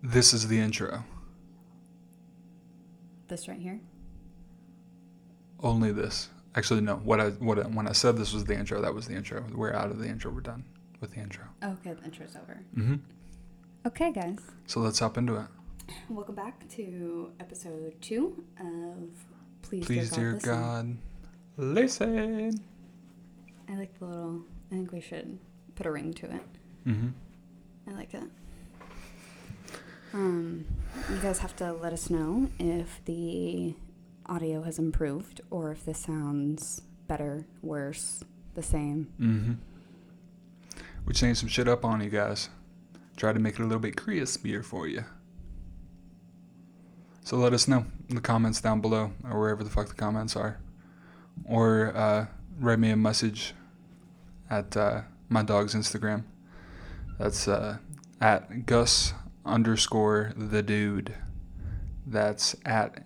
This is the intro. This right here? Only this. Actually, no. When I said this was the intro, that was the intro. We're out of the intro. We're done with the intro. Okay, the intro's over. Mm-hmm. Okay, guys. So let's hop into it. Welcome back to episode 2 of Please, dear God, listen. I like the little... I think we should put a ring to it. Mm-hmm. I like it. You guys have to let us know if the audio has improved or if this sounds better, worse, the same. Mm-hmm. We changed some shit up on you guys. Tried to make it a little bit crispier for you. So let us know in the comments down below or wherever the fuck the comments are. Or write me a message at my dog's Instagram. That's at Gus_the dude. That's at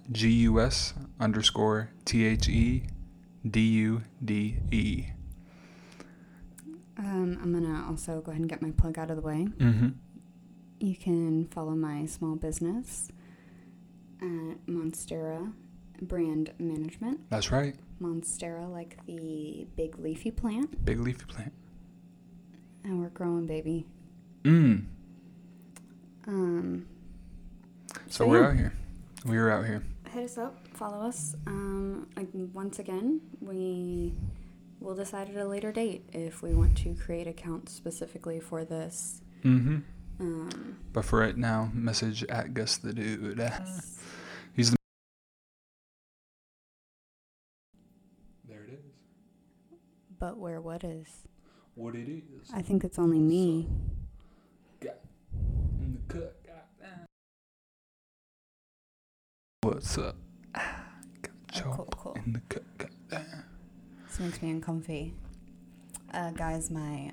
GUS_THEDUDE. I'm going to also go ahead and get my plug out of the way. Mm-hmm. You can follow my small business at Monstera Brand Management. That's right. Monstera, like the big leafy plant. Big leafy plant. And we're growing, baby. So we're out here. We're out here. Hit us up. Follow us. Once again, we will decide at a later date if we want to create accounts specifically for this. Mm-hmm. But for right now, message at Gus the dude. Yes. He's the... There it is. But where what is? What it is. I think it's only me. Got in the cut. What's up? Got Cool. in the cut. This makes me uncomfy. Guys, my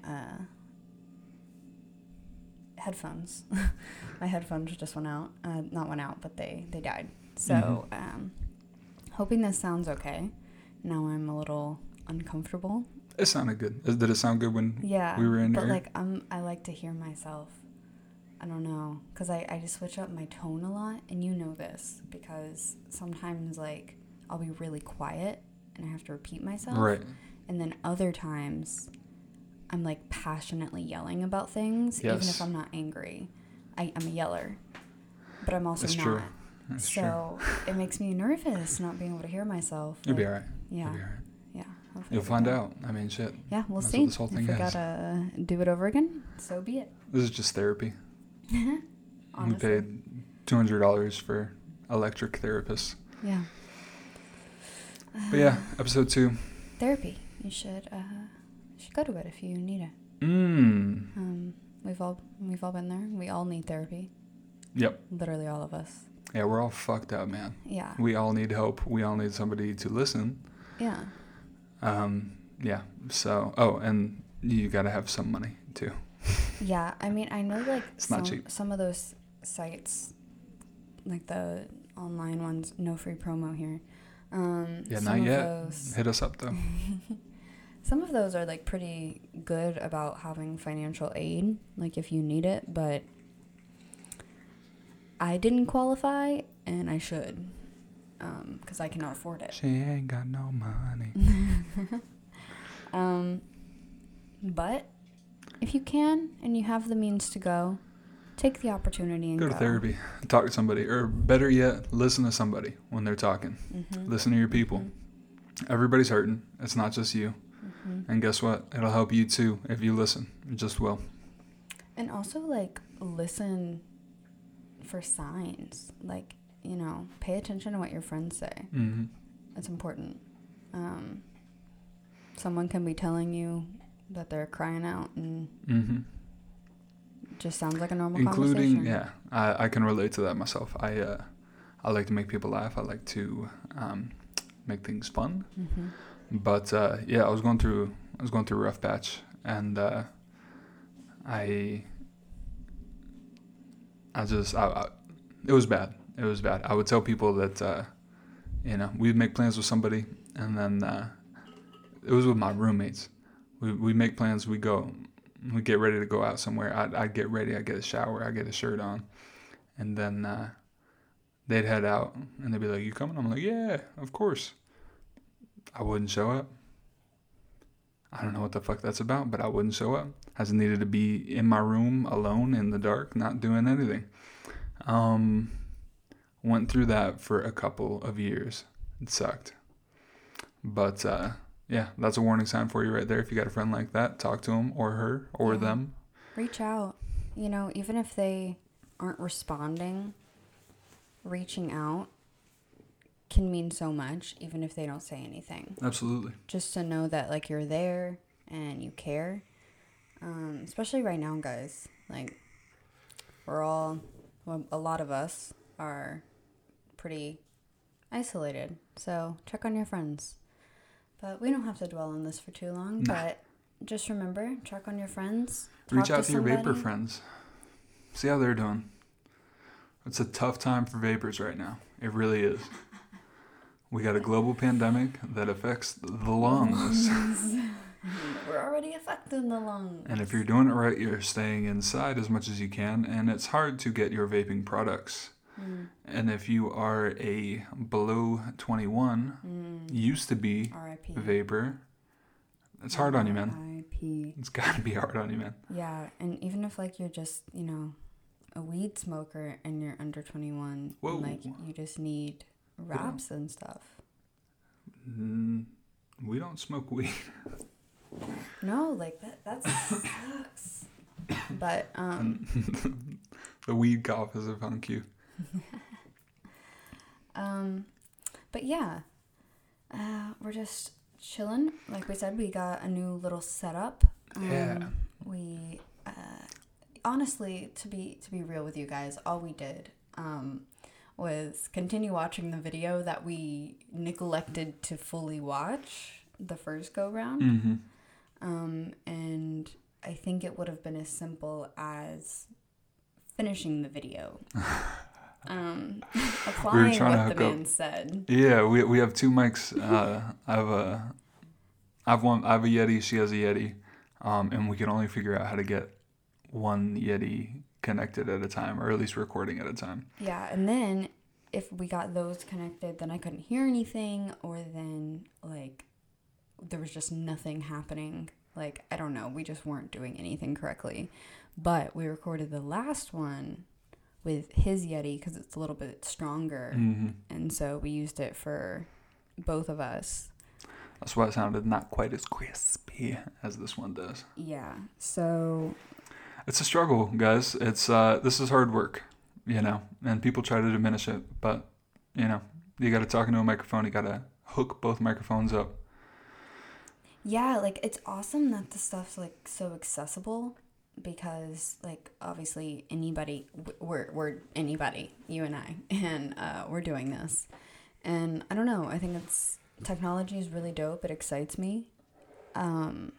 headphones. My headphones just went out. Not went out, but they died. So, hoping this sounds okay. Now I'm a little uncomfortable. It sounded good. Did it sound good when we were in but here? I like to hear myself. I don't know, because I just switch up my tone a lot, and you know this, because sometimes, like, I'll be really quiet, and I have to repeat myself. Right. And then other times, I'm, like, passionately yelling about things, Yes. even if I'm not angry. I'm a yeller, but I'm also That's not. true. That's so it makes me nervous not being able to hear myself. You'll be all right. Yeah. You'll be all right. Yeah. Hopefully You'll I'll find get out. I mean, shit. Yeah, we'll That's see. what this whole thing if we is. gotta do it over again, so be it. This is just therapy. We Honestly. paid $200 for electric therapists. Yeah. But yeah, episode 2. Therapy. You should go to it if you need it. We've all been there. We all need therapy. Yep. Literally all of us. Yeah, we're all fucked up, man. Yeah. We all need help. We all need somebody to listen. Yeah. Yeah. So, and you gotta have some money too. Yeah. I mean, I know like It's not cheap. some of those sites, like the online ones, no free promo here. Yeah, some not of yet. those- Hit us up though. Some of those are like pretty good about having financial aid, like if you need it, but I didn't qualify and I should, because I cannot afford it. She ain't got no money. But if you can and you have the means to go, take the opportunity and Go to therapy. Talk to somebody. Or better yet, listen to somebody when they're talking. Mm-hmm. Listen to your people. Mm-hmm. Everybody's hurting. It's not just you. Mm-hmm. And guess what? It'll help you too if you listen. It just will. And also, like, listen for signs. Like, you know, pay attention to what your friends say. Mm-hmm. It's important. Someone can be telling you that they're crying out and it just sounds like a normal conversation. Yeah, I can relate to that myself. I like to make people laugh. I like to make things fun. Mm-hmm. But yeah, I was going through a rough patch, and it was bad. It was bad. I would tell people that we'd make plans with somebody, and then it was with my roommates. We make plans. We go. We get ready to go out somewhere. I'd get ready. I'd get a shower. I'd get a shirt on, and then they'd head out, and they'd be like, "You coming?" I'm like, "Yeah, of course." I wouldn't show up. I don't know what the fuck that's about, but I wouldn't show up. I just needed to be in my room alone in the dark, not doing anything. Went through that for a couple of years. It sucked. But yeah, that's a warning sign for you right there. If you got a friend like that, talk to him or her or them. Reach out. You know, even if they aren't responding, reaching out can mean so much, even if they don't say anything. Absolutely. Just to know that, like, you're there and you care. Especially right now, guys. Like, a lot of us are pretty isolated. So check on your friends. But we don't have to dwell on this for too long. Nah. But just remember, check on your friends. Reach out to your vapor friends. See how they're doing. It's a tough time for vapors right now. It really is. We got a global pandemic that affects the lungs. We're already affecting the lungs. And if you're doing it right, you're staying inside as much as you can. And it's hard to get your vaping products. And if you are a below 21, used to be R.I.P. vapor, it's hard on you, man. R.I.P. It's got to be hard on you, man. Yeah, and even if, like, you're just, you know, a weed smoker and you're under 21, Whoa. and, like, you just need wraps and stuff. We don't smoke weed. No, like, that sucks. But, The weed cough is a fun cue. but yeah, we're just chilling. Like we said, we got a new little setup. Yeah. We, honestly, to be real with you guys, all we did, was continue watching the video that we neglected to fully watch the first go round. And I think it would have been as simple as finishing the video. Applying what the man said. Yeah, we have two mics. I have a Yeti. She has a Yeti, and we can only figure out how to get one Yeti connected at a time, or at least recording at a time. Yeah, and then if we got those connected, then I couldn't hear anything, or then like there was just nothing happening. Like, I don't know, we just weren't doing anything correctly. But we recorded the last one with his Yeti because it's a little bit stronger. And so we used it for both of us. That's why it sounded not quite as crispy as this one does. Yeah, so... It's a struggle, guys. It's this is hard work, you know, and people try to diminish it. But, you know, you got to talk into a microphone. You got to hook both microphones up. Yeah, like, it's awesome that the stuff's, like, so accessible. Because, like, obviously anybody, we're anybody, you and I, and we're doing this. And I don't know, I think technology is really dope. It excites me. And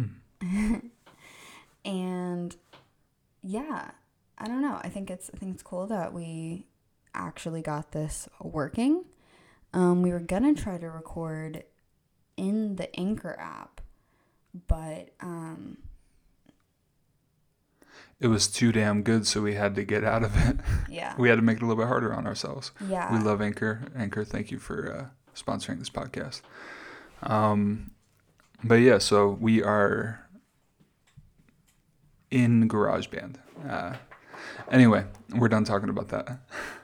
yeah, I don't know. I think it's cool that we actually got this working. We were gonna try to record in the Anchor app, but it was too damn good, so we had to get out of it. Yeah. We had to make it a little bit harder on ourselves. Yeah. We love Anchor. Anchor, thank you for sponsoring this podcast. But yeah, so we are in GarageBand. Anyway, we're done talking about that.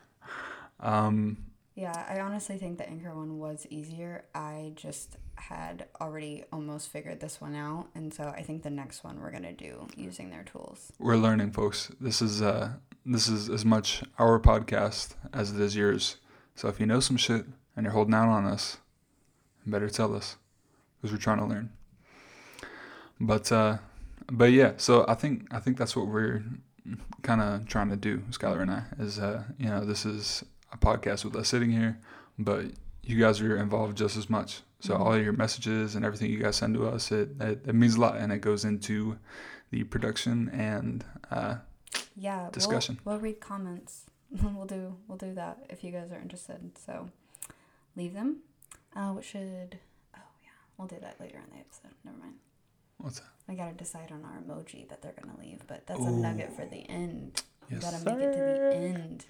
Yeah, I honestly think the Anchor one was easier. I just had already almost figured this one out, and so I think the next one we're gonna do using their tools. We're learning, folks. This is as much our podcast as it is yours. So if you know some shit and you're holding out on us, you better tell us, because we're trying to learn. But yeah, so I think that's what we're kind of trying to do, Skylar and I, is you know, this is a podcast with us sitting here, but you guys are involved just as much. So all your messages and everything you guys send to us, it means a lot, and it goes into the production and discussion. We'll read comments. we'll do that if you guys are interested. So leave them. We'll do that later in the episode. Never mind. What's that? I gotta decide on our emoji that they're gonna leave, but that's a nugget for the end. You Yes, gotta make it to the end.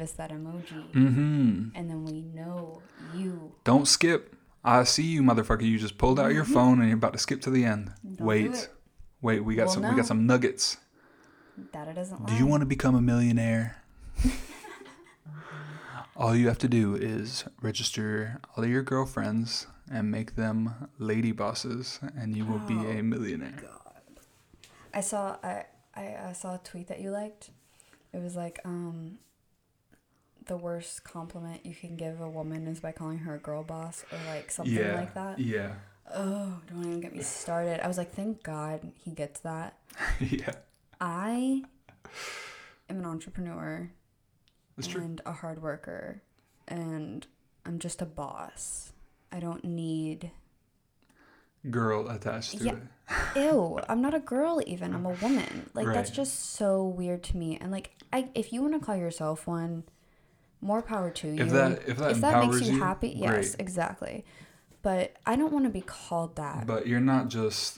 us that emoji. Mm-hmm. And then we know you. Don't skip. I see you, motherfucker. You just pulled out your phone and you're about to skip to the end. Don't Wait. do it. Wait, we got We'll some know. we got some nuggets. Data doesn't lie. Do you want to become a millionaire? All you have to do is register all of your girlfriends and make them lady bosses, and you will be a millionaire. God. I saw a tweet that you liked. It was like, the worst compliment you can give a woman is by calling her a girl boss, or like something like that. Yeah. Oh, don't even get me started. I was like, thank God he gets that. Yeah. I am an entrepreneur. That's true. And a hard worker, and I'm just a boss. I don't need Girl attached to it. Ew, I'm not a girl even. I'm a woman. Like, Right. that's just so weird to me. And like, if you want to call yourself one, more power to you. If that if that empowers makes you happy, yes, great. exactly. But I don't want to be called that. But you're not just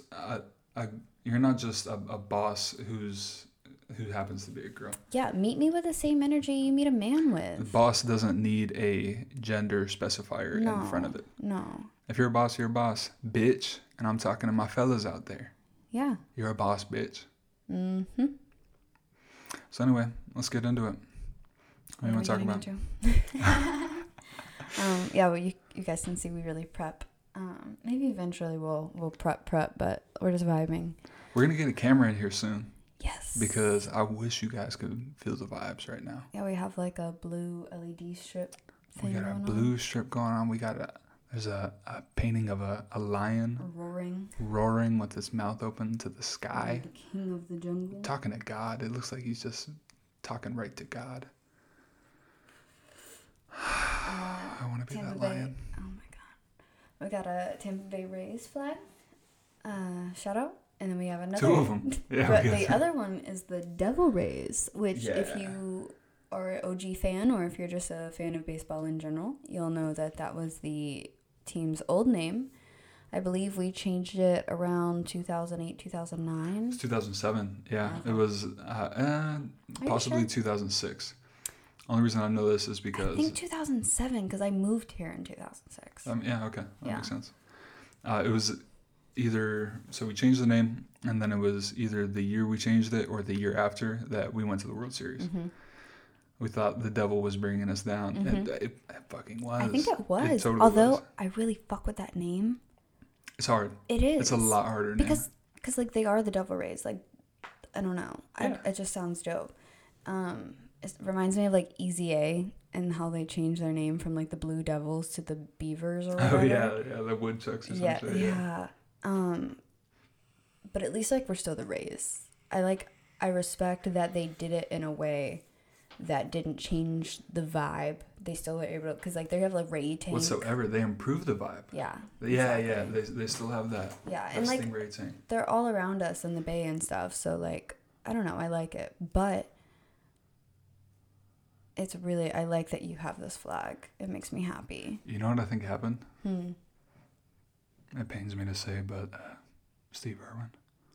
a boss who happens to be a girl. Yeah, meet me with the same energy you meet a man The with. boss doesn't need a gender specifier in front of it. No. If you're a boss, you're a boss, bitch. And I'm talking to my fellas out there. Yeah. You're a boss, bitch. Mm-hmm. So anyway, let's get into it. What do you want to talk about? Yeah, well, you guys can see we really prep. Maybe eventually we'll prep, but we're just vibing. We're gonna get a camera in here soon. Yes. Because I wish you guys could feel the vibes right now. Yeah, we have like a blue LED strip We thing got a going blue strip going on. We got there's a painting of a lion on. roaring with his mouth open to the sky. The king of the jungle. Talking to God. It looks like he's just talking right to God. I want to be Tampa that Bay. lion. Oh my God. We got a Tampa Bay Rays flag. Shout out. And then we have another. Two of them. Yeah, But we got the other one is the Devil Rays, which if Yeah. you are an OG fan or if you're just a fan of baseball in general, you'll know that was the team's old name. I believe we changed it around 2008, 2009. It's 2007. Yeah, Okay. it was possibly sure? 2006. Only reason I know this is I because think 2007 because I moved here in 2006. yeah, okay, that Yeah. makes sense. It was either so we changed the name, and then it was either the year we changed it or the year after that we went to the World Series. Mm-hmm. We thought the devil was bringing us down, and Mhm. it fucking was. I think it was. totally Although was. I really fuck with that name. It's hard. It is. It's a lot harder now. Because like they are the Devil Rays. Like, I don't know. Yeah. It just sounds dope. It reminds me of like Easy A and how they changed their name from like the Blue Devils to the Beavers or whatever. Oh yeah, the woodchucks essentially. Yeah. But at least like we're still the Rays. I respect that they did it in a way that didn't change the vibe. They still were able to, because like they have like Ray tank. Whatsoever, they improved the vibe. Yeah. Yeah, exactly. yeah, they still have that. Yeah, That and like Stingray tank. they're all around us in the bay and stuff. So like I don't know, I like it, but it's really I like that you have this flag. It makes me happy. You know what I think happened? Hmm. It pains me to say, but Steve Irwin.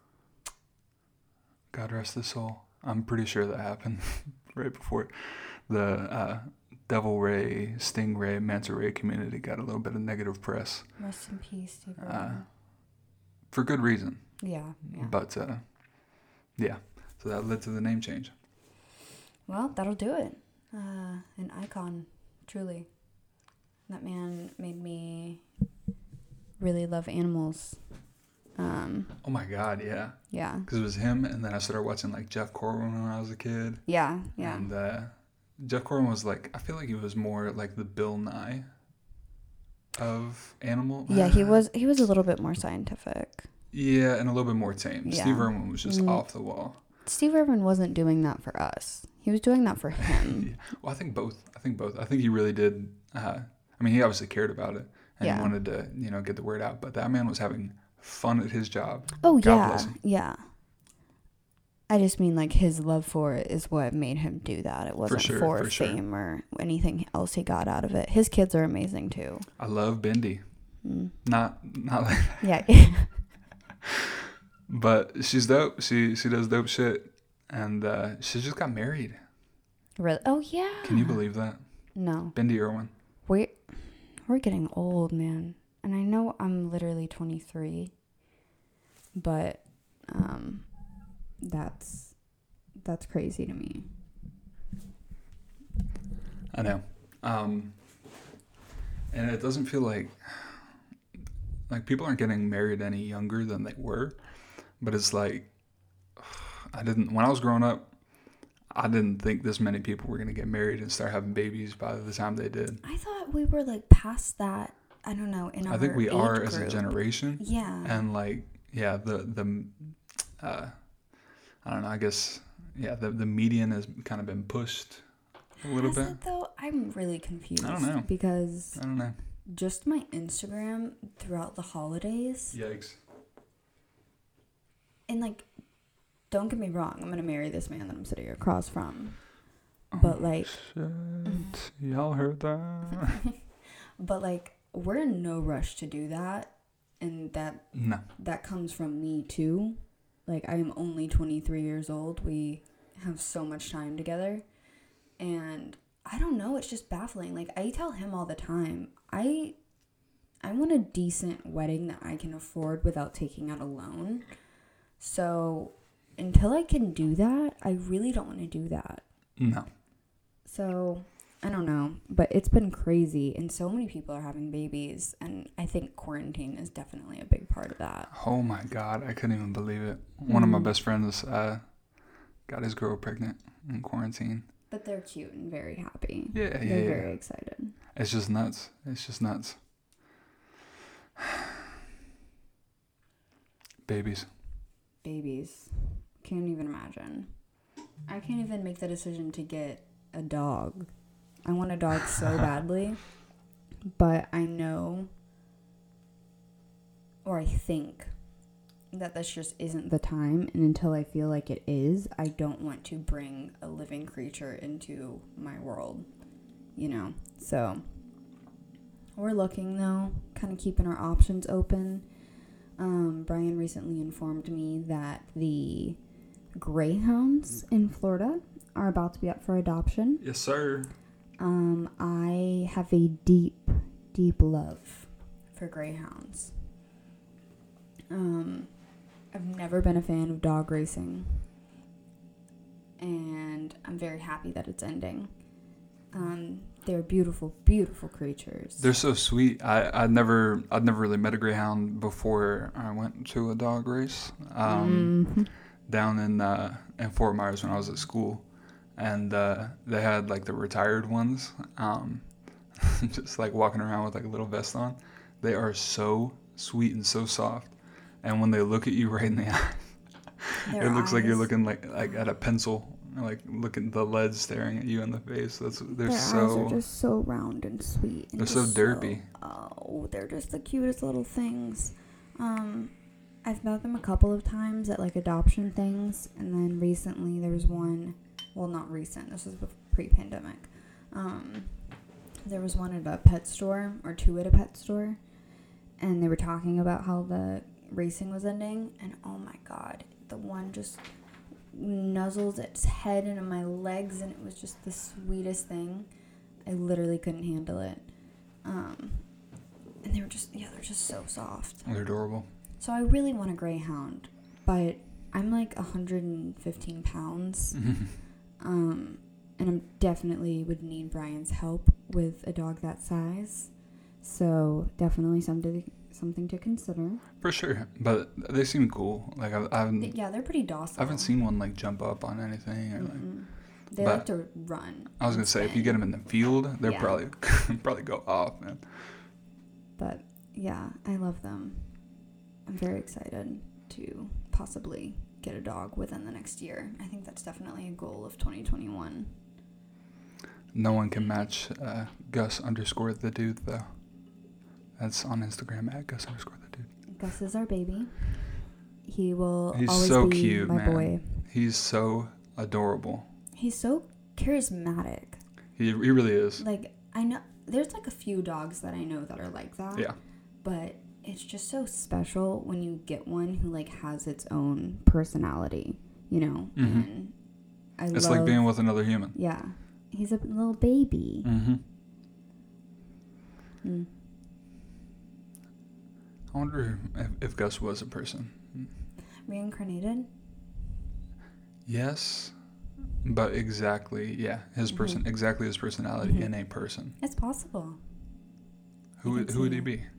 God rest his soul. I'm pretty sure that happened right before the Devil Ray, Stingray, Manta Ray community got a little bit of negative press. Rest in peace, Steve Irwin. For good reason. Yeah. But, yeah. So that led to the name change. Well, that'll do it. An icon, truly. That man made me really love animals. Oh my God, yeah. Yeah. Because it was him, and then I started watching like Jeff Corwin when I was a kid. Yeah. Yeah. And Jeff Corwin was like, I feel like he was more like the Bill Nye of animal. Yeah, he was a little bit more scientific. Yeah, and a little bit more tame. Yeah. Steve Irwin was just off the wall. Steve Irwin wasn't doing that for us. He was doing that for him. Well, I think both. I think he really did. I mean, he obviously cared about it and Yeah. he wanted to, get the word out. But that man was having fun at his job. Oh, God yeah. bless him. Yeah. I just mean like his love for it is what made him do that. It wasn't for sure. fame or anything else he got out of it. His kids are amazing too. I love Bindi. Mm. Not like Yeah. but she's dope. She does dope shit, and she just got married. Really? Oh yeah. Can you believe that? No. Bindi Irwin. We're getting old, man. And I know I'm literally 23, but that's crazy to me. I know. And it doesn't feel like people aren't getting married any younger than they were, but it's like when I was growing up, I didn't think this many people were going to get married and start having babies by the time they did. I thought we were like past that. I don't know. I think we are as a group. generation. Yeah. And like, yeah, the I don't know. I guess the median has kind of been pushed a little bit. Has it though? I'm really confused. I don't know. Because I don't know. just my Instagram throughout the holidays. Yikes. And like, don't get me wrong, I'm gonna marry this man that I'm sitting across from. But like, shit. Y'all heard that? But like, we're in no rush to do that, and that comes from me too. Like, I am only 23 years old. We have so much time together, and I don't know. It's just baffling. Like, I tell him all the time, I want a decent wedding that I can afford without taking out a loan. So until I can do that, I really don't want to do that. No. So I don't know, but it's been crazy, and so many people are having babies, and I think quarantine is definitely a big part of that. Oh my God, I couldn't even believe it. One of my best friends got his girl pregnant in quarantine. But they're cute and very happy. Yeah, they're very excited. It's just nuts. Babies. Can't even imagine. I can't even make the decision to get a dog. I want a dog so badly, but I know, or I think, that this just isn't the time, and until I feel like it is, I don't want to bring a living creature into my world, so we're looking though, kind of keeping our options open. Brian recently informed me that the greyhounds in Florida are about to be up for adoption. Yes, sir. I have a deep, deep love for greyhounds. I've never been a fan of dog racing, and I'm very happy that it's ending. They're beautiful, beautiful creatures. They're so sweet. I'd never really met a greyhound before I went to a dog race. Down in Fort Myers when I was at school, and they had like the retired ones, just like walking around with like a little vest on. They are so sweet and so soft, and when they look at you right in the eye, it looks like you're looking like at a pencil. Like looking the lead staring at you in the face. Their eyes are just so round and sweet. And they're so derpy. They're just the cutest little things. I've met them a couple of times at like adoption things, and then recently there was one. Well, not recent. This was pre-pandemic. There was one at a pet store, or two at a pet store, and they were talking about how the racing was ending, and oh my God, the one just nuzzled its head into my legs, and it was just the sweetest thing. I literally couldn't handle it. And they're just so soft. They're adorable. So I really want a greyhound, but I'm like 115 pounds. And I definitely would need Brian's help with a dog that size. So definitely something to consider. For sure, but they seem cool. Like they're pretty docile. I haven't seen one like jump up on anything or like. They like to run. I was gonna say if you get them in the field, they're probably go off, man. But yeah, I love them. I'm very excited to possibly get a dog within the next year. I think that's definitely a goal of 2021. No one can match Gus_the dude though. That's on Instagram at Gus_the dude. Gus is our baby. He's always so be cute, my man. boy. He's so adorable. He's so charismatic. He really is. Like, I know there's like a few dogs that I know that are like that. Yeah. But it's just so special when you get one who like has its own personality, Mm-hmm. And it's like being with another human. Yeah. He's a little baby. Mm-hmm. Mm. I wonder if Gus was a person. Reincarnated? Yes, but exactly, yeah, exactly his personality in a person. It's possible. Who would he be?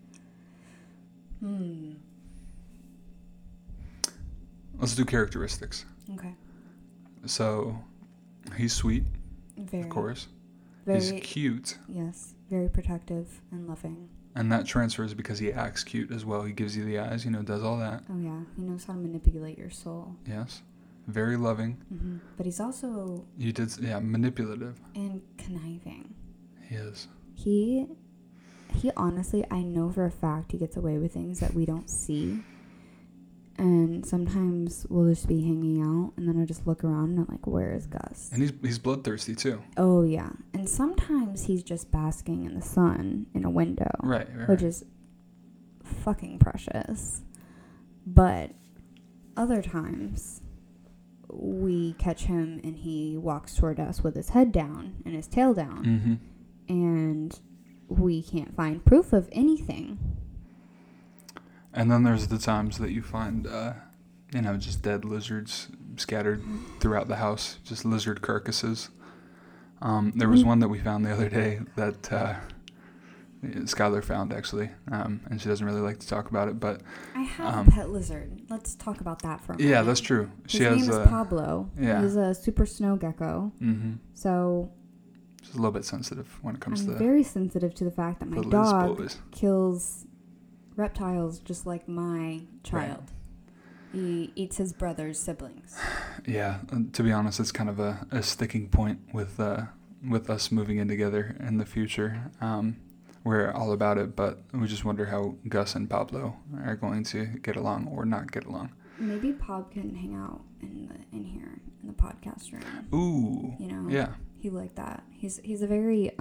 Let's do characteristics. Okay. So, he's sweet, Very. of course. Very, He's cute. Yes. Very protective and loving. And that transfers because he acts cute as well. He gives you the eyes, does all that. Oh, yeah. He knows how to manipulate your soul. Yes. Very loving. Mm-hmm. But he's also... manipulative. And conniving. He is. He honestly, I know for a fact he gets away with things that we don't see. And sometimes we'll just be hanging out, and then I just look around and I'm like, where is Gus? And he's bloodthirsty too. Oh, yeah. And sometimes he's just basking in the sun in a window. Right. Which is fucking precious. But other times, we catch him and he walks toward us with his head down and his tail down. Mm-hmm. And we can't find proof of anything. And then there's the times that you find, just dead lizards scattered throughout the house, just lizard carcasses. There was one that we found the other day that Skylar found, actually, and she doesn't really like to talk about it, but... I have a pet lizard. Let's talk about that for a moment. Yeah, that's true. His name is Pablo. Yeah. He's a super snow gecko. Mm-hmm. So... She's a little bit sensitive when it comes to... I'm very sensitive to the fact that my dog kills reptiles just like my child. Right. He eats his brother's siblings. Yeah, to be honest, it's kind of a sticking point with us moving in together in the future. We're all about it, but we just wonder how Gus and Pablo are going to get along or not get along. Maybe Pab can hang out in here in the podcast room. Ooh. Yeah. He like that. He's a very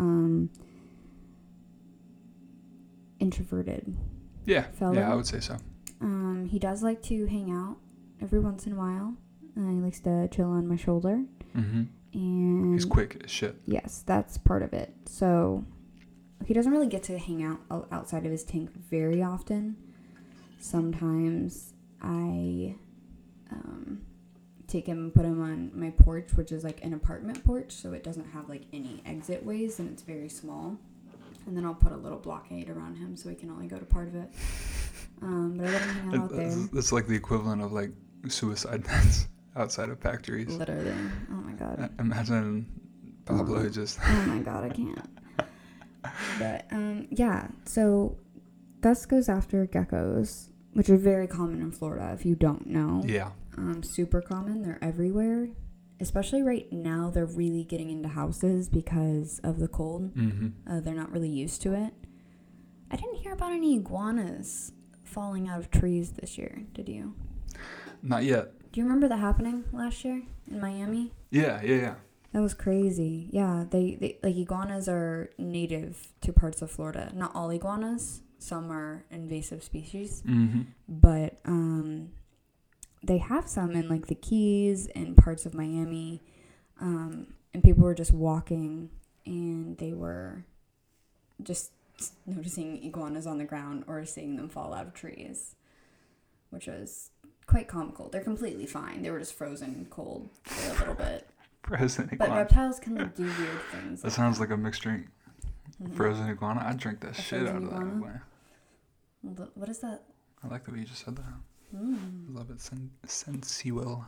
introverted. Yeah. fellow. Yeah, I would say so. He does like to hang out every once in a while. He likes to chill on my shoulder. Mm-hmm. And he's quick as shit. Yes, that's part of it. So he doesn't really get to hang out outside of his tank very often. Sometimes I take him and put him on my porch, which is like an apartment porch, so it doesn't have like any exit ways and it's very small. And then I'll put a little blockade around him so he can only go to part of it. But I let him hang out there. That's like the equivalent of like suicide nets outside of factories. Literally. Oh my god. Imagine Pablo just... Oh my god, I can't. But yeah, so Gus goes after geckos, which are very common in Florida if you don't know. Yeah. Super common. They're everywhere. Especially right now, they're really getting into houses because of the cold. Mm-hmm. They're not really used to it. I didn't hear about any iguanas falling out of trees this year. Did you? Not yet. Do you remember that happening last year in Miami? Yeah. That was crazy. Yeah, they like iguanas are native to parts of Florida. Not all iguanas. Some are invasive species. Mm-hmm. But they have some in like the Keys and parts of Miami. And people were just walking and they were just noticing iguanas on the ground or seeing them fall out of trees, which was quite comical. They're completely fine. They were just frozen cold for a little bit. Frozen iguana. But reptiles can do weird things. That sounds like a mixed drink. Mm-hmm. Frozen iguana. I'd drink that shit out of that. What is that? I like the way you just said that. I love it. Sensual.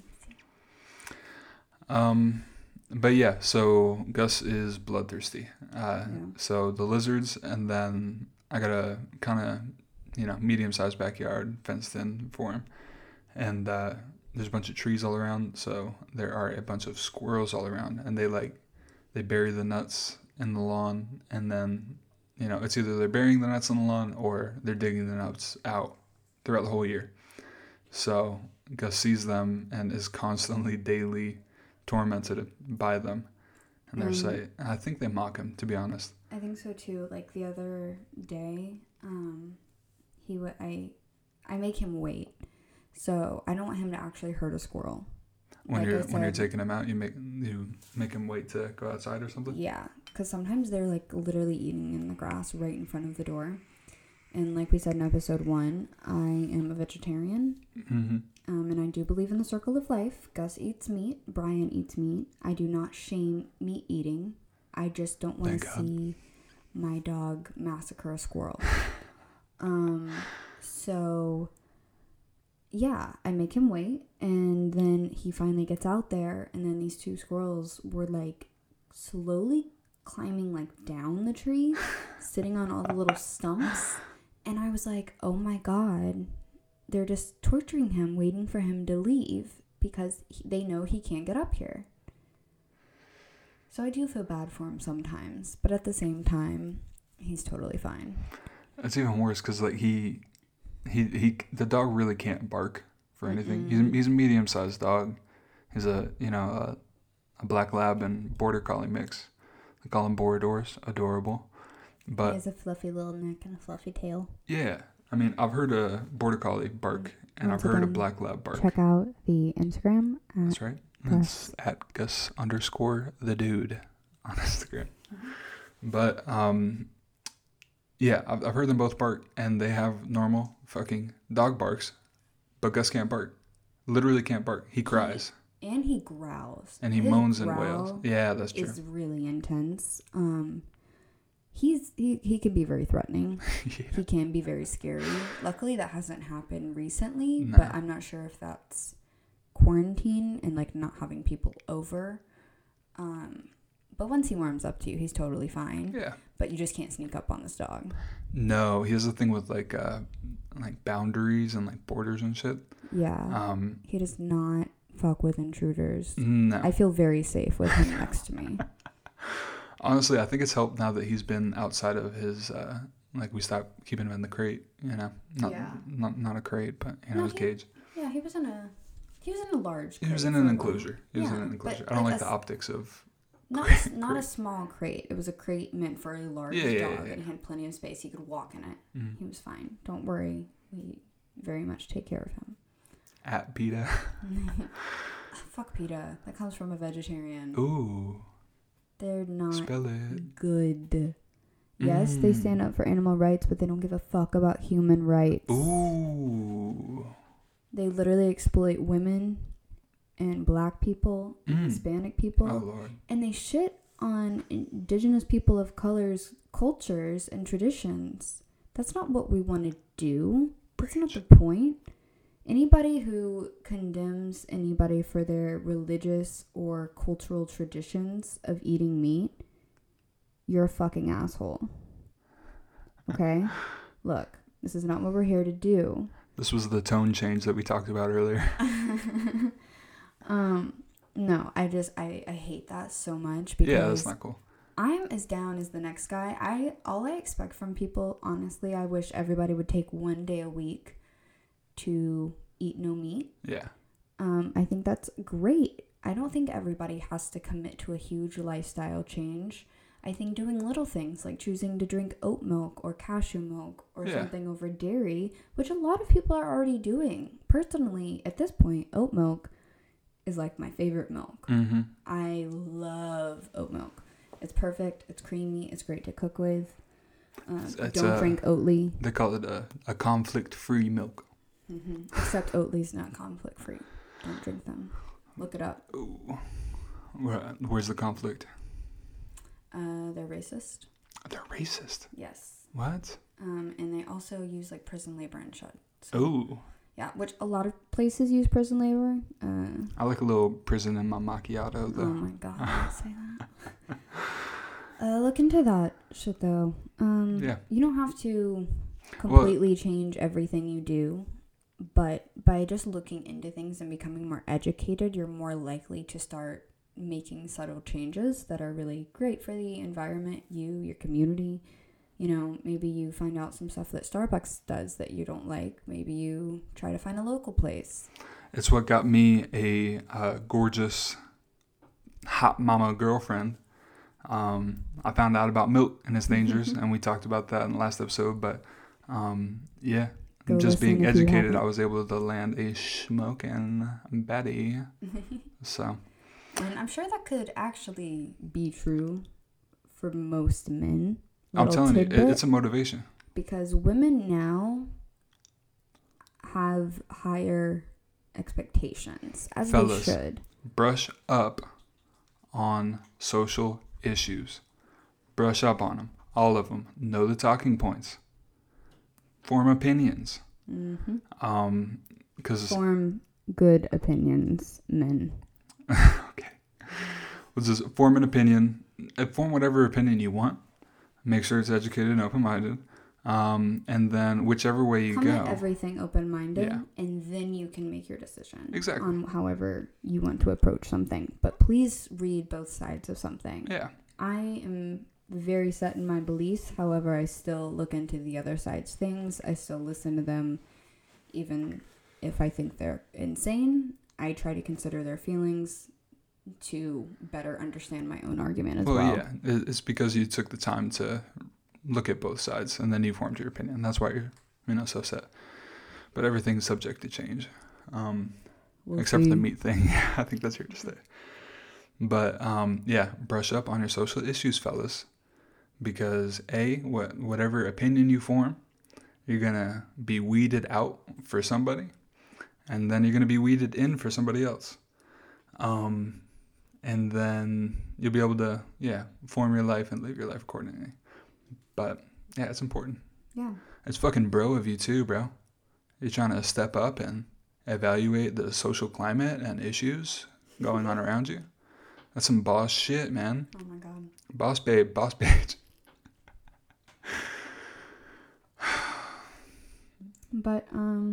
But yeah, so Gus is bloodthirsty. So the lizards, and then I got a kind of, medium-sized backyard fenced in for him. And there's a bunch of trees all around, so there are a bunch of squirrels all around. And they bury the nuts in the lawn, and then, it's either they're burying the nuts in the lawn or they're digging the nuts out throughout the whole year. So Gus sees them and is constantly, daily tormented by them in their sight. And I think they mock him, to be honest. I think so too. Like the other day, I make him wait, so I don't want him to actually hurt a squirrel. When Like I you're said, taking him out, you make him wait to go outside or something. yeah, because sometimes they're like literally eating in the grass right in front of the door. And like we said in episode 1, I am a vegetarian. Mm-hmm. And I do believe in the circle of life. Gus eats meat. Brian eats meat. I do not shame meat eating. I just don't want to see my dog massacre a squirrel. So, yeah, I make him wait. And then he finally gets out there. And then these 2 squirrels were like slowly climbing like down the tree, sitting on all the little stumps. And I was like, oh my God, they're just torturing him, waiting for him to leave because they know he can't get up here. So I do feel bad for him sometimes, but at the same time, he's totally fine. It's even worse because like the dog really can't bark for anything. He's a medium-sized dog. He's a black lab and border collie mix. They call him Borodors. Adorable. But he has a fluffy little neck and a fluffy tail. Yeah. I mean, I've heard a border collie bark, and I've heard a black lab bark. Check out the Instagram. That's right. That's at Gus_the dude on Instagram. But, yeah, I've heard them both bark, and they have normal fucking dog barks, but Gus can't bark. Literally can't bark. He cries. And he growls. And he moans and wails. Yeah, that's true. It's really intense. He can be very threatening. Yeah. He can be very scary. Luckily, that hasn't happened recently, but I'm not sure if that's quarantine and like not having people over. But once he warms up to you, he's totally fine. Yeah. But you just can't sneak up on this dog. No, he has a thing with like boundaries and like borders and shit. Yeah. He does not fuck with intruders. No. I feel very safe with him next to me. Honestly, I think it's helped now that he's been outside of his, we stopped keeping him in the crate, not a crate, but, his cage. Yeah, he was in a large crate. He was in an enclosure. I don't like the optics of not a small crate. It was a crate meant for a large dog, and he had plenty of space. He could walk in it. Mm. He was fine. Don't worry. We very much take care of him. At PETA. Fuck PETA. That comes from a vegetarian. Ooh. They're not Spell it. Good. Yes, they stand up for animal rights, but they don't give a fuck about human rights. Ooh. They literally exploit women and black people and Hispanic people. Oh, Lord. And they shit on indigenous people of color's cultures and traditions. That's not what we want to do. That's not the point. Anybody who condemns anybody for their religious or cultural traditions of eating meat, you're a fucking asshole. Okay? Look, this is not what we're here to do. This was the tone change that we talked about earlier. No, I hate that so much because that's not cool. I'm as down as the next guy. All I expect from people, honestly, I wish everybody would take 1 day a week to eat no meat. Yeah. I think that's great. I don't think everybody has to commit to a huge lifestyle change. I think doing little things like choosing to drink oat milk or cashew milk or something over dairy, which a lot of people are already doing. Personally, at this point, oat milk is like my favorite milk. Mm-hmm. I love oat milk. It's perfect. It's creamy. It's great to cook with. Don't drink Oatly. They call it a conflict-free milk. Mm-hmm. Except Oatly's not conflict-free. Don't drink them. Look it up. Ooh. Where's the conflict? They're racist. They're racist? Yes. What? And they also use like prison labor and shit. So, ooh. Yeah, which a lot of places use prison labor. I like a little prison in my macchiato, though. Oh my god, don't say that. Look into that shit, though. You don't have to completely change everything you do, but by just looking into things and becoming more educated, you're more likely to start making subtle changes that are really great for the environment, your community. Maybe you find out some stuff that Starbucks does that you don't like. Maybe you try to find a local place. It's what got me a gorgeous hot mama girlfriend. I found out about milk and its dangers, and we talked about that in the last episode. But Go just listen being if you educated, haven't. I was able to land a smoking Betty. So, And I'm sure that could actually be true for most men. I'm Little telling you, tidbit, it's a motivation. because women now have higher expectations, as Fellas. they should. Brush up on social issues. Brush up on them. All of them. Know the talking points. Form opinions. Because Form good opinions, men. okay, let's just form an opinion. Form whatever opinion you want. Make sure it's educated and open-minded. And then whichever way you Come go. at everything open-minded, Yeah. and then you can make your decision. Exactly. On however you want to approach something. But please read both sides of something. Yeah. I am very set in my beliefs. However, I still look into the other side's things. I still listen to them, even if I think they're insane. I try to consider their feelings to better understand my own argument as well. Well, yeah. It's because you took the time to look at both sides, and then you formed your opinion. That's why you're so set. But everything's subject to change, We'll except see. for the meat thing. I think that's here to stay. But yeah, brush up on your social issues, fellas, because whatever opinion you form, you're gonna be weeded out for somebody, and then you're gonna be weeded in for somebody else. And then you'll be able to form your life and live your life accordingly. But yeah, it's important. Yeah. It's fucking bro of you too, bro. You're trying to step up and evaluate the social climate and issues going on around you. That's some boss shit, man. Oh my god. Boss babe, boss bitch. But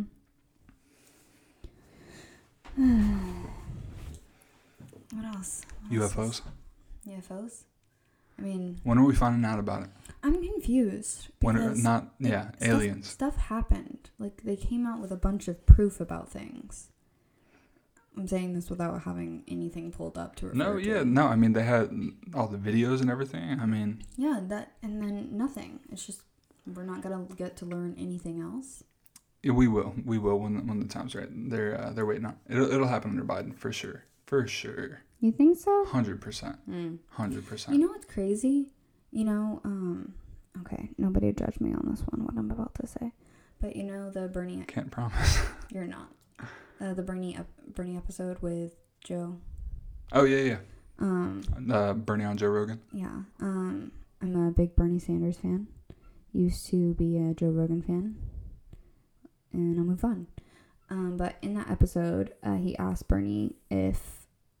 what else? UFOs. UFOs? I mean, When are we finding out about it? I'm confused. When because aliens. Stuff happened. Like, they came out with a bunch of proof about things. I'm saying this without having anything pulled up to refer to. I mean, they had all the videos and everything. I mean, Yeah, that, and then nothing. It's just, we're not gonna get to learn anything else. yeah, we will when the time's right. They're waiting on it'll happen under Biden for sure. You think so? 100%. 100%. You know what's crazy? Okay, nobody judge me on this one, what I'm about to say. But you know the Bernie... Can't promise. You're not. The Bernie episode with Joe. Oh, yeah. Bernie on Joe Rogan. Yeah. I'm a big Bernie Sanders fan. Used to be a Joe Rogan fan. And I'll move on. But in that episode, he asked Bernie if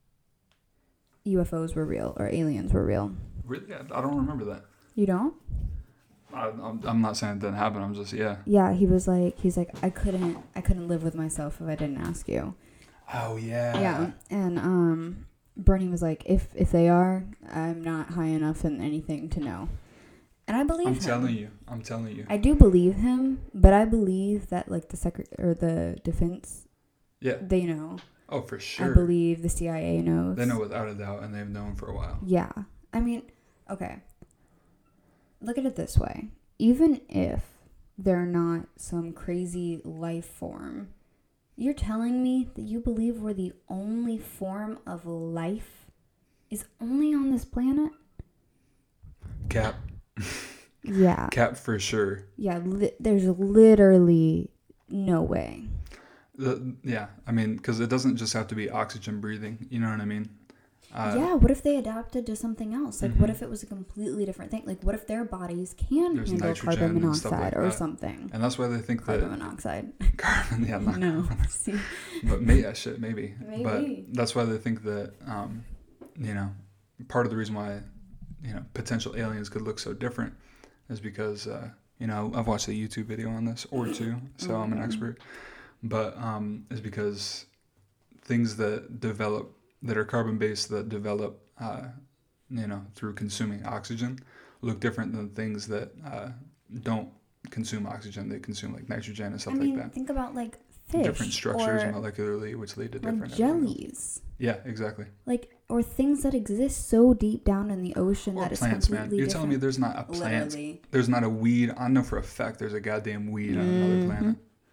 UFOs were real or aliens were real. Really? I don't remember that. You don't? I'm not saying it didn't happen. I'm just, yeah. Yeah, he's like, I couldn't live with myself if I didn't ask you. Oh, yeah. Yeah, and Bernie was like, if they are, I'm not high enough in anything to know. And I believe him. I'm telling you. I do believe him, but I believe that like the defense, Yeah. they know. Oh, for sure. I believe the CIA knows. They know without a doubt, and they've known for a while. Yeah. I mean, okay. Look at it this way. Even if they're not some crazy life form, you're telling me that you believe we're the only form of life is only on this planet? Cap. Yeah. Cap for sure. Yeah, there's literally no way. Yeah, I mean, because it doesn't just have to be oxygen breathing. You know what I mean? Yeah, what if they adapted to something else? Like, what if it was a completely different thing? Like, what if their bodies can There's handle nitrogen carbon and stuff monoxide like or that. something? And that's why they think Carbon that monoxide. carbon, yeah, not No. carbon. See? But maybe maybe. Maybe. But that's why they think that, part of the reason why, potential aliens could look so different is because, I've watched a YouTube video on this or two, so I'm an expert. But it's because things that are carbon-based that develop, through consuming oxygen look different than things that don't consume oxygen. They consume like nitrogen and stuff like that. Think about like fish. Different structures or, molecularly, which lead to like different jellies. Yeah, exactly. Like, or things that exist so deep down in the ocean Or that plants, it's man. completely You're different. telling me there's not a plant, Literally. there's not a weed. I know for a fact there's a goddamn weed on another planet.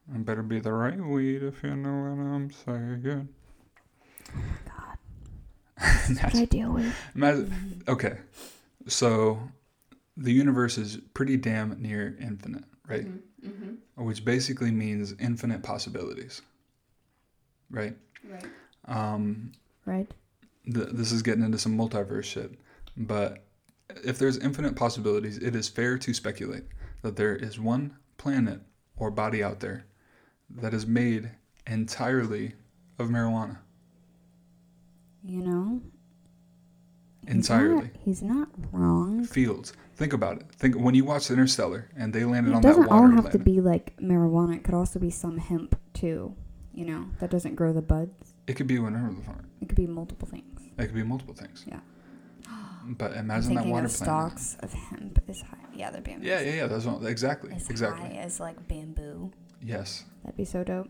It better be the right weed if you know what I'm saying. Oh my god. That's what I deal with. Okay, so the universe is pretty damn near infinite, right? Which basically means infinite possibilities, right? Right. Right. This is getting into some multiverse shit, but if there's infinite possibilities, it is fair to speculate that there is one planet or body out there that is made entirely of marijuana. You know? Entirely. He's not wrong. Fields. Think about it. Think when you watched Interstellar and they landed on It that water doesn't all have planet. to be like marijuana. It could also be some hemp too. You know, that doesn't grow the buds. It could be whatever the fuck. It could be multiple things. It could be multiple things. Yeah. But imagine that water planet. Stalks of hemp is high. Yeah, they're bamboo. Yeah. That's what, exactly. As exactly. high as like bamboo. Yes. That'd be so dope.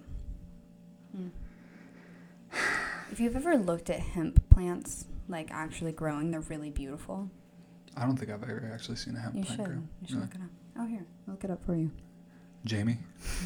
If you've ever looked at hemp plants, like actually growing, they're really beautiful. I don't think I've ever actually seen a hemp plant grow. You should look it up. Oh, here. I'll look it up for you. Jamie.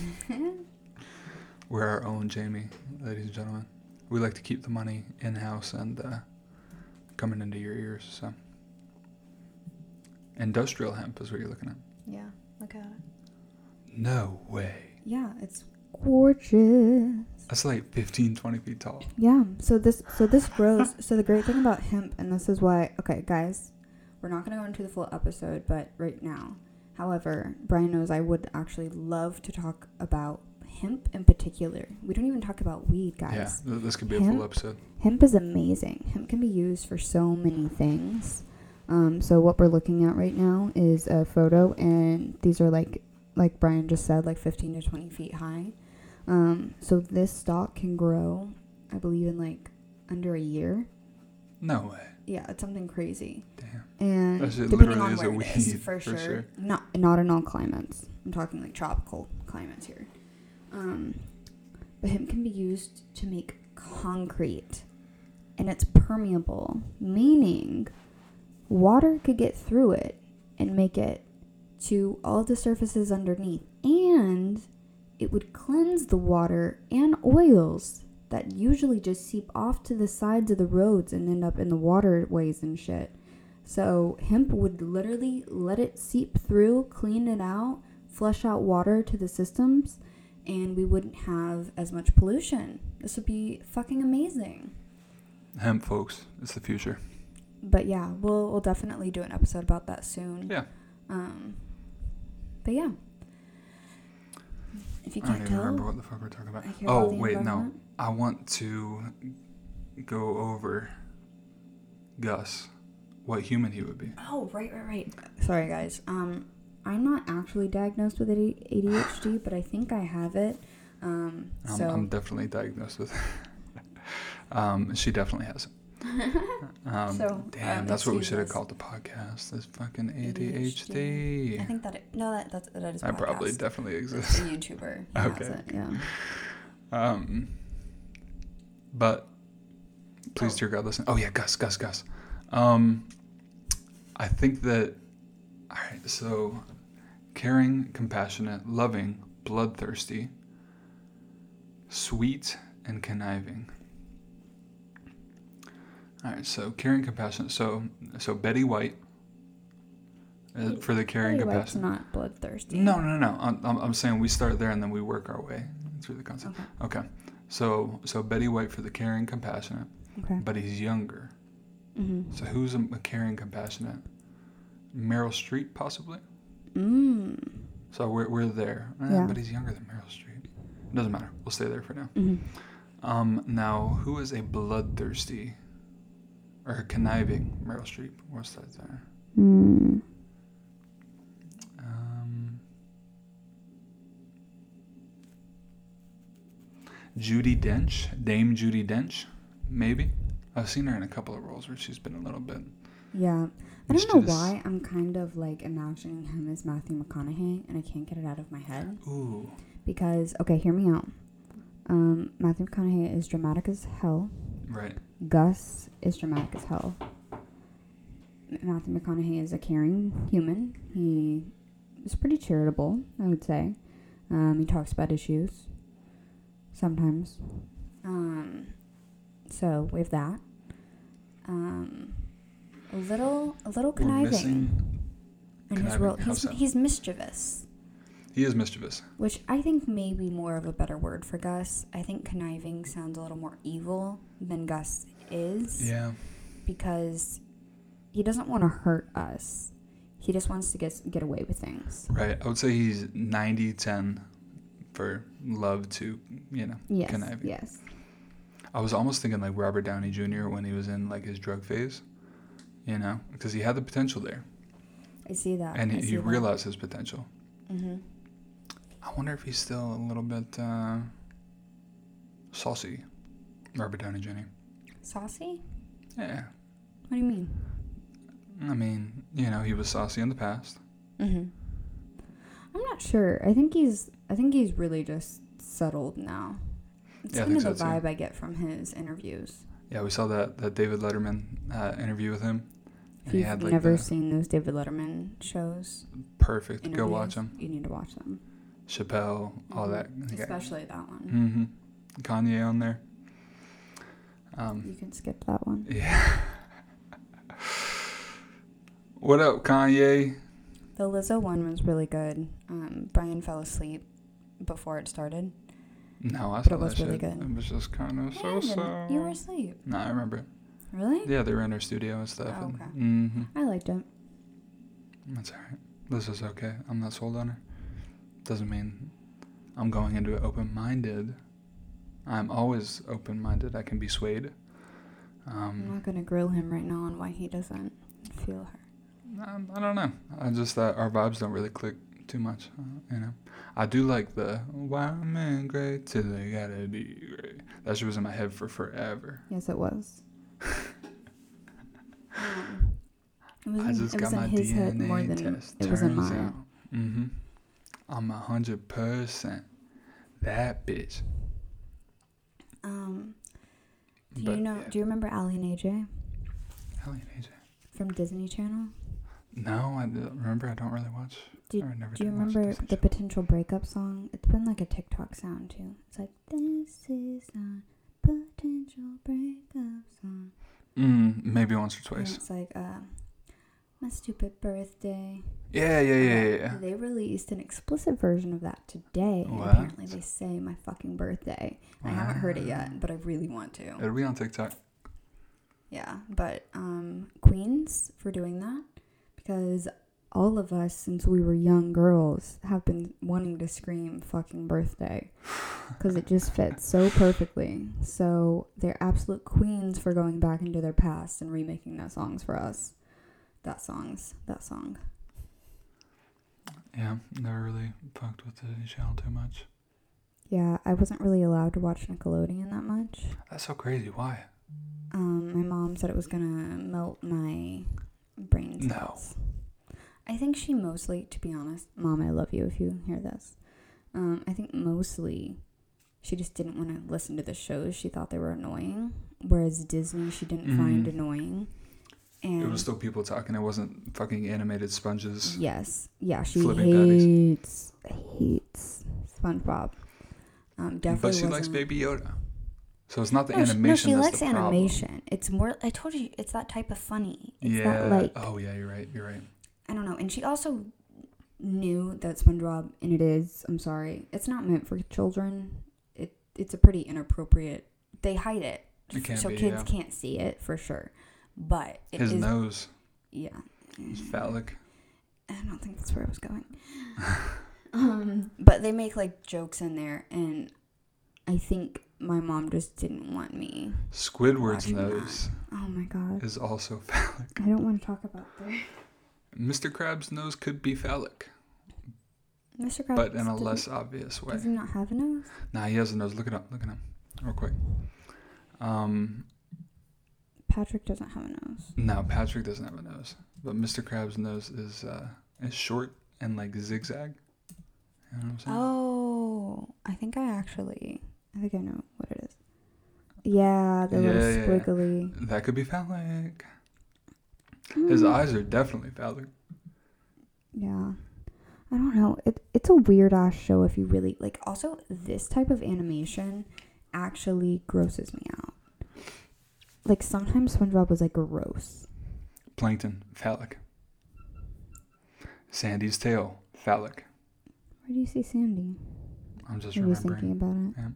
We're our own Jamie, ladies and gentlemen. We like to keep the money in-house and coming into your ears, so. Industrial hemp is what you're looking at. Yeah, look at it. No way. Yeah, it's gorgeous. That's like 15, 20 feet tall. Yeah, so this grows. So the great thing about hemp, and this is why, okay, guys, we're not going to go into the full episode, but right now. However, Brian knows I would actually love to talk about hemp in particular. We don't even talk about weed, guys. Yeah, this could be a full episode. Hemp is amazing. Hemp can be used for so many things. So what we're looking at right now is a photo, and these are like Brian just said, like 15 to 20 feet high. So this stalk can grow, I believe, in like under a year. No way. Yeah, it's something crazy. Damn. And that shit depending literally on is where a it weed, is, for sure. Not in all climates. I'm talking like tropical climates here. But hemp can be used to make concrete, and it's permeable, meaning water could get through it and make it to all the surfaces underneath, and it would cleanse the water and oils that usually just seep off to the sides of the roads and end up in the waterways and shit. So hemp would literally let it seep through, clean it out, flush out water to the systems, and we wouldn't have as much pollution. This would be fucking amazing. Hemp, folks, it's the future. But yeah, we'll definitely do an episode about that soon. Yeah. But yeah. If you can't I don't tell, even remember what the fuck we're talking about. Oh, wait, no. I want to go over Gus, what human he would be. Oh, right. Sorry, guys. I'm not actually diagnosed with ADHD, but I think I have it. I'm definitely diagnosed with it. She definitely has it. That's what we should have called the podcast. This fucking ADHD. I think that that is. That probably definitely exists. It's a YouTuber. Okay. Has it, yeah. But please, dear God, listen. Oh yeah, Gus. I think that. All right. So, caring, compassionate, loving, bloodthirsty, sweet, and conniving. All right, so caring, compassionate. So Betty White for the caring, Betty compassionate. White's not bloodthirsty. No. I'm saying we start there and then we work our way through the concept. Okay. So Betty White for the caring, compassionate. Okay. But he's younger. Mm-hmm. So who's a caring, compassionate? Meryl Streep, possibly. So we're there. Yeah. But he's younger than Meryl Streep. It doesn't matter. We'll stay there for now. Mm-hmm. Now who is a bloodthirsty? Or conniving Meryl Streep. What's that there? Judi Dench. Dame Judi Dench. Maybe. I've seen her in a couple of roles where she's been a little bit. Yeah. I don't know why I'm kind of like imagining him as Matthew McConaughey, and I can't get it out of my head. Ooh. Because, okay, hear me out. Matthew McConaughey is dramatic as hell. Right. Gus is dramatic as hell. Matthew McConaughey is a caring human. He is pretty charitable, I would say. He talks about issues sometimes. So we have that. A little We're conniving. missing In his conniving. role, How's that? he's mischievous, He is mischievous. which I think may be more of a better word for Gus. I think conniving sounds a little more evil than Gus is. Yeah. Because he doesn't want to hurt us. He just wants to get away with things. Right. I would say he's 90-10 for love to, Yes. conniving. Yes. I was almost thinking like Robert Downey Jr. when he was in like his drug phase, because he had the potential there. I see that. And he realized his potential. Mm-hmm. I wonder if he's still a little bit saucy, Robert Downey Jr. Saucy? Yeah. What do you mean? I mean, he was saucy in the past. Mm-hmm. I'm not sure. I think he's really just settled now. It's Yeah, I kind of think the so, too. vibe I get from his interviews. Yeah, we saw that David Letterman interview with him. If you've never seen those David Letterman shows, Perfect. Go interviews, watch them. You need to watch them. Chappelle, all that. Especially that one. Mm-hmm. Kanye on there. You can skip that one. Yeah. What up, Kanye? The Lizzo one was really good. Brian fell asleep before it started. No, I But saw it was that really shit. good. It was just kind of Yeah, you so. didn't. You were asleep. No, I remember it. Really? Yeah, they were in their studio and stuff. Oh, okay. Mm-hmm. I liked it. That's alright. This is okay. I'm not sold on her. Doesn't mean I'm going into it open-minded. I'm always open-minded. I can be swayed. I'm not going to grill him right now on why he doesn't feel her. I don't know. I just thought our vibes don't really click too much. I do like the why men great till they gotta be great. That shit was in my head for forever. Yes, it was. I just got my his head more DNA than test. it was in Turns mine. out. Mm-hmm. I'm 100% that bitch. Do you remember Ally and AJ Ally and AJ. from Disney Channel? No, I don't really watch. Do you remember Disney the Channel. potential breakup song? It's been like a TikTok sound too. It's like, this is a potential breakup song. Maybe once or And twice. it's like, my stupid birthday. Yeah. They released an explicit version of that today. And What? apparently they say my fucking birthday. I haven't heard it yet, but I really want to. It'll be on TikTok. Yeah, but Queens for doing that, because all of us, since we were young girls, have been wanting to scream fucking birthday because it just fits so perfectly. So they're absolute queens for going back into their past and remaking that songs for us. That song. Yeah, never really fucked with the Disney Channel too much. Yeah, I wasn't really allowed to watch Nickelodeon that much. That's so crazy. Why? My mom said it was gonna melt my brain cells. No. I think she mostly, to be honest, Mom, I love you if you hear this. I think mostly she just didn't want to listen to the shows. She thought they were annoying, whereas Disney she didn't find annoying. And It was still people talking. It wasn't fucking animated sponges. yes, yeah, she Flipping hates SpongeBob. Definitely, But she likes wasn't- Baby Yoda. So it's not the No, animation she that's likes the problem. animation. It's more. I told you, it's that type of funny. It's Yeah. that like. Oh yeah, you're right. I don't know. And she also knew that SpongeBob, and it is, I'm sorry, it's not meant for children. It's a pretty inappropriate. They hide it. It can so be, kids yeah. can't see it for sure. But it His is. nose Yeah. is phallic. I don't think that's where I was going. But they make like jokes in there, and I think my mom just didn't want me. Squidward's watching nose that. Oh my god. is also phallic. I don't want to talk about that. Mr. Krabs' nose could be phallic, Mr. Krabs. but in a less obvious way. Does he not have a nose? Nah, he has a nose. Look at him, real quick. Patrick doesn't have a nose. No, Patrick doesn't have a nose, but Mr. Krabs' nose is short and like zigzag. You know what I'm saying? Oh, I think I know what it is. Yeah, the little squiggly. That could be phallic. His eyes are definitely phallic. Yeah. I don't know. It's a weird ass show if you really like. Also, this type of animation actually grosses me out. Like sometimes SpongeBob was like gross. Plankton, phallic. Sandy's tail, phallic. Where do you see Sandy? I'm just I was remembering. thinking about it.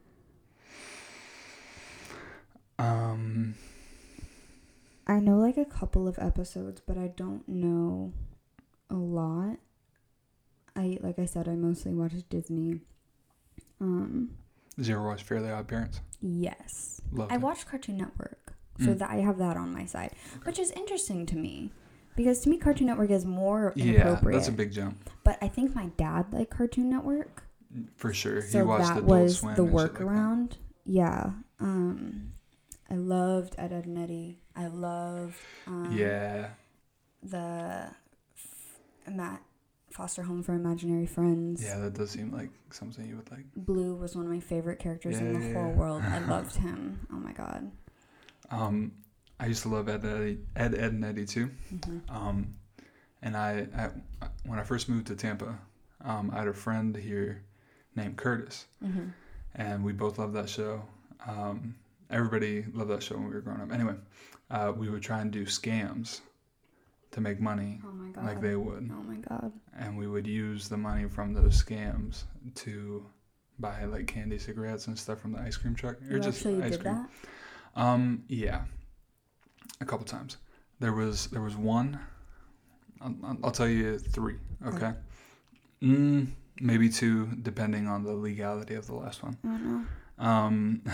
Yeah. I know like a couple of episodes, but I don't know a lot. Like I said, I mostly watch Disney. Did you ever watch Fairly Odd Parents? Yes. Loved I it. watched Cartoon Network, so that I have that on my side, which is interesting to me. Because to me, Cartoon Network is more inappropriate. Yeah, that's a big jump. But I think my dad liked Cartoon Network. For sure. So he watched that Adult was Swim the and shit like workaround. Yeah. I loved Ed, Ed and Eddie. I loved yeah. the Matt Foster Home for Imaginary Friends. Yeah, that does seem like something you would like. Blue was one of my favorite characters in the whole world. I loved him. Oh my god. I used to love Ed, Ed and Eddie too. Mm-hmm. And I when I first moved to Tampa, I had a friend here named Curtis, and we both loved that show. Everybody loved that show when we were growing up. Anyway, we would try and do scams to make money, like they would. Oh my god. And we would use the money from those scams to buy like candy, cigarettes, and stuff from the ice cream truck. You just actually ice did cream. that? Yeah, a couple times. There was one. I'll tell you 3. Okay. Maybe 2, depending on the legality of the last one. Oh no. Oh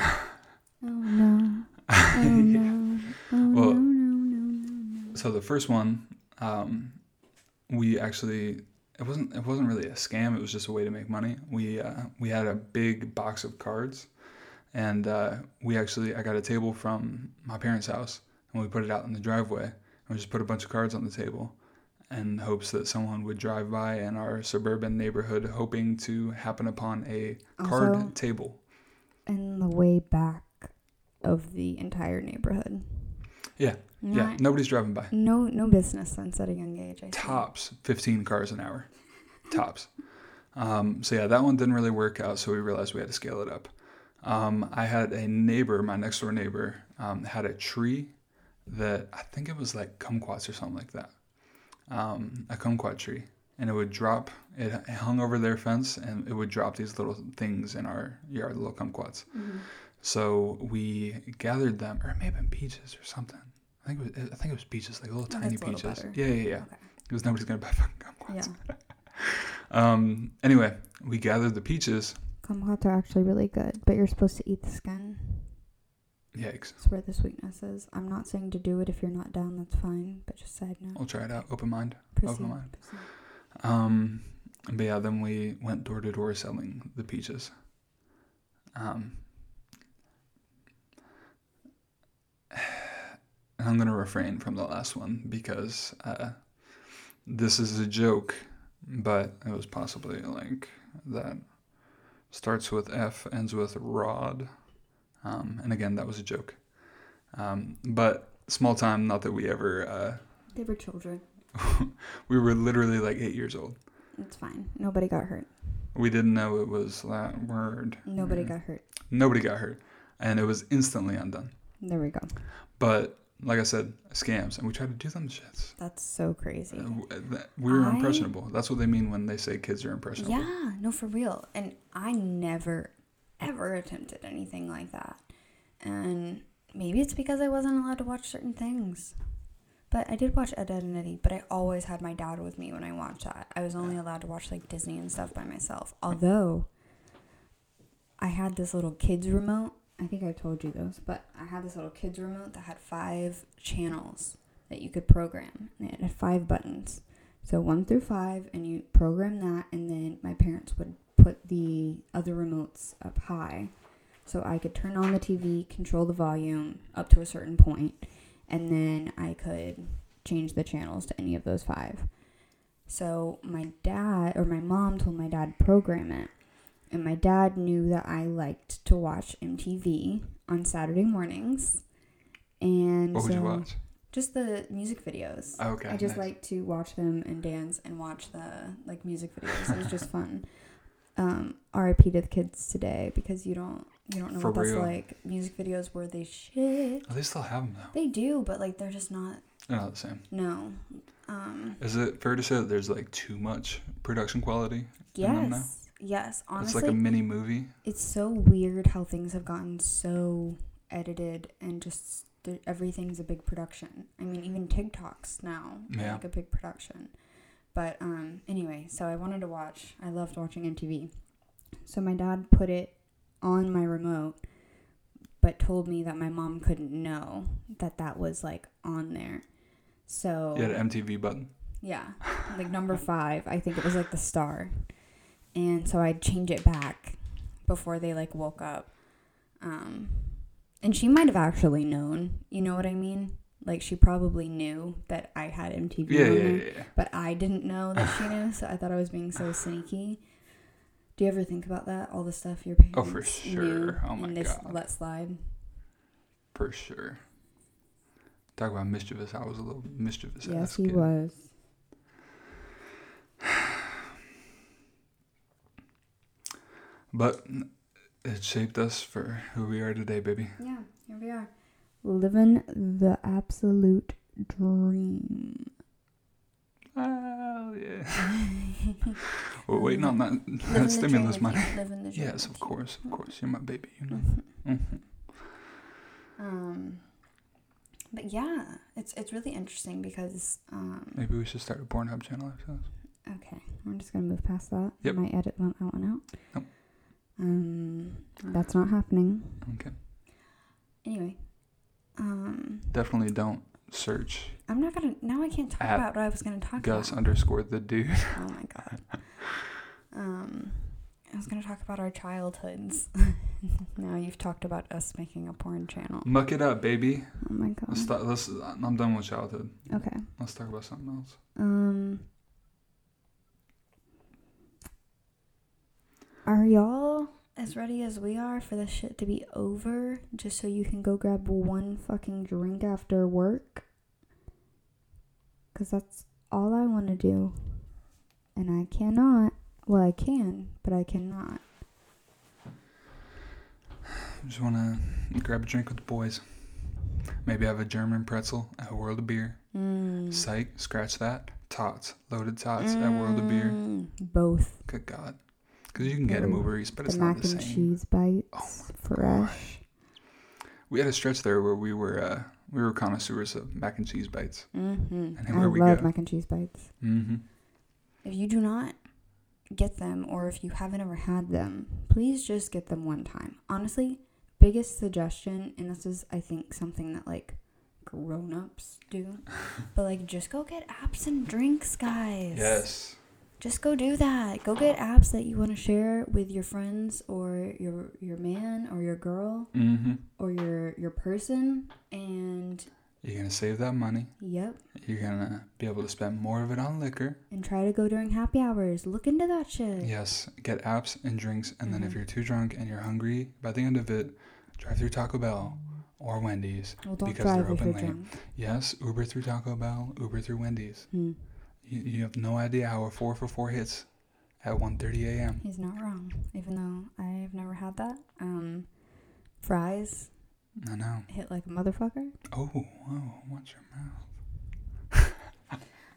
no. Oh no. Oh well, no. So the first one, we actually it wasn't really a scam. It was just a way to make money. We had a big box of cards, and I got a table from my parents' house, and we put it out in the driveway, and we just put a bunch of cards on the table, in hopes that someone would drive by in our suburban neighborhood, hoping to happen upon a card table. In the way back of the entire neighborhood. Yeah. Yeah, nobody's driving by. No business sense at a young age. I Tops 15 cars an hour. Tops. So yeah, that one didn't really work out, so we realized we had to scale it up. I had a neighbor, my next door neighbor, had a tree that I think it was like kumquats or something like that. A kumquat tree. And it would drop, it hung over their fence, and it would drop these little things in our yard, little kumquats. So we gathered them, or it may have been peaches or something. I think it was peaches, like little tiny peaches. Yeah. Okay. Because nobody's gonna buy fucking kumquats. Yeah. Anyway, we gathered the peaches. Kumquats are actually really good, but you're supposed to eat the skin. Yikes. That's where the sweetness is. I'm not saying to do it if you're not down. That's fine. But just side note. We'll try it out. Open mind. Proceed. Open mind. But yeah, then we went door to door selling the peaches. And I'm going to refrain from the last one because this is a joke, but it was possibly like that starts with F, ends with rod. And again, that was a joke. But small time, not that we ever... they were children. We were literally like 8 years old. It's fine. Nobody got hurt. We didn't know it was that word. Nobody got hurt. Nobody got hurt. And it was instantly undone. There we go. But like I said, scams. And we tried to do them shits. That's so crazy. We were impressionable. That's what they mean when they say kids are impressionable. Yeah, no, for real. And I never, ever attempted anything like that. And maybe it's because I wasn't allowed to watch certain things. But I did watch Ed, Ed and Eddie, but I always had my dad with me when I watched that. I was only allowed to watch like Disney and stuff by myself. Although I had this little kids remote. I think I told you those, but I had this little kids remote that had 5 channels that you could program. And it had 5 buttons. So 1 through 5, and you program that, and then my parents would put the other remotes up high. So I could turn on the TV, control the volume up to a certain point, and then I could change the channels to any of those 5. So my mom told my dad to program it. And my dad knew that I liked to watch MTV on Saturday mornings. And what would you watch? Just the music videos. Okay. I just nice. like to watch them and dance and watch the like music videos. It was just fun. R.I.P. to the kids today, because you don't know For what that's real. like. Music videos where they shit. Oh, they still have them though. They do, but like they're just not. They're not the same. No. Is it fair to say that there's like too much production quality in them now? Yes. Honestly, It's like a mini movie. it's so weird how things have gotten so edited and just everything's a big production. I mean, even TikToks now are Yeah. like a big production. But anyway, so I loved watching MTV. So my dad put it on my remote, but told me that my mom couldn't know that was like on there. So You had an MTV button. yeah, like number 5, I think it was like the star. And so I'd change it back before they like woke up. And she might have actually known, you know what I mean? Like she probably knew that I had MTV on there, Yeah. but I didn't know that she knew, so I thought I was being so sneaky. Do you ever think about that? All the stuff your parents Oh, for sure. knew Oh my and just God. let slide? For sure. Talk about mischievous. I was a little mischievous. Yes, ass he kid. was. But it shaped us for who we are today, baby. Yeah, here we are. Living the absolute dream. Oh, yeah. We're waiting on that Living the dream stimulus with money. you. Living the dream Yes, with of course. Of course. You're my baby, you know. you. Mm-hmm. But yeah, it's really interesting because Maybe we should start a Pornhub channel ourselves. okay, we're just gonna move past that. Yep. I might edit that one out. Nope. That's not happening. Okay. Anyway, Definitely don't search I'm not gonna. Now I can't talk At about what I was gonna talk Gus about. underscore the dude. Oh my god. I was gonna talk about our childhoods. Now you've talked about us making a porn channel. Muck it up, baby. Oh my god. I'm done with childhood. Okay. Let's talk about something else. Are y'all as ready as we are for this shit to be over, just so you can go grab one fucking drink after work? Because that's all I want to do. And I cannot. Well, I can, but I cannot. Just want to grab a drink with the boys. Maybe have a German pretzel at World of Beer. Psych, scratch that. Tots, loaded tots at World of Beer. Both. Good God. Because you can get them Both. Uber Eats, but it's The not mac the and same. cheese bites. Oh fresh. We had a stretch there where we were connoisseurs of mac and cheese bites. Mm-hmm. And I here we love go. mac and cheese bites. Mm-hmm. If you do not get them, or if you haven't ever had them, please just get them one time. Honestly, biggest suggestion, and this is, I think, something that like grown-ups do, but like just go get apps and drinks, guys. Yes. Just go do that. Go get apps that you want to share with your friends or your man or your girl Mm-hmm. or your person, and You're going to save that money. yep, You're going to be able to spend more of it on liquor. and try to go during happy hours. Look into that shit. Yes. Get apps and drinks. And then if Mhm. you're too drunk and you're hungry, by the end of it, drive through Taco Bell or Wendy's. Well, don't because drive they're if open you're late. drunk. Yes. Uber through Taco Bell. Uber through Wendy's. Hmm. You have no idea how a 4 for 4 hits at 1:30 a.m. He's not wrong, even though I've never had that. Fries I know. hit like a motherfucker. Oh, watch your mouth.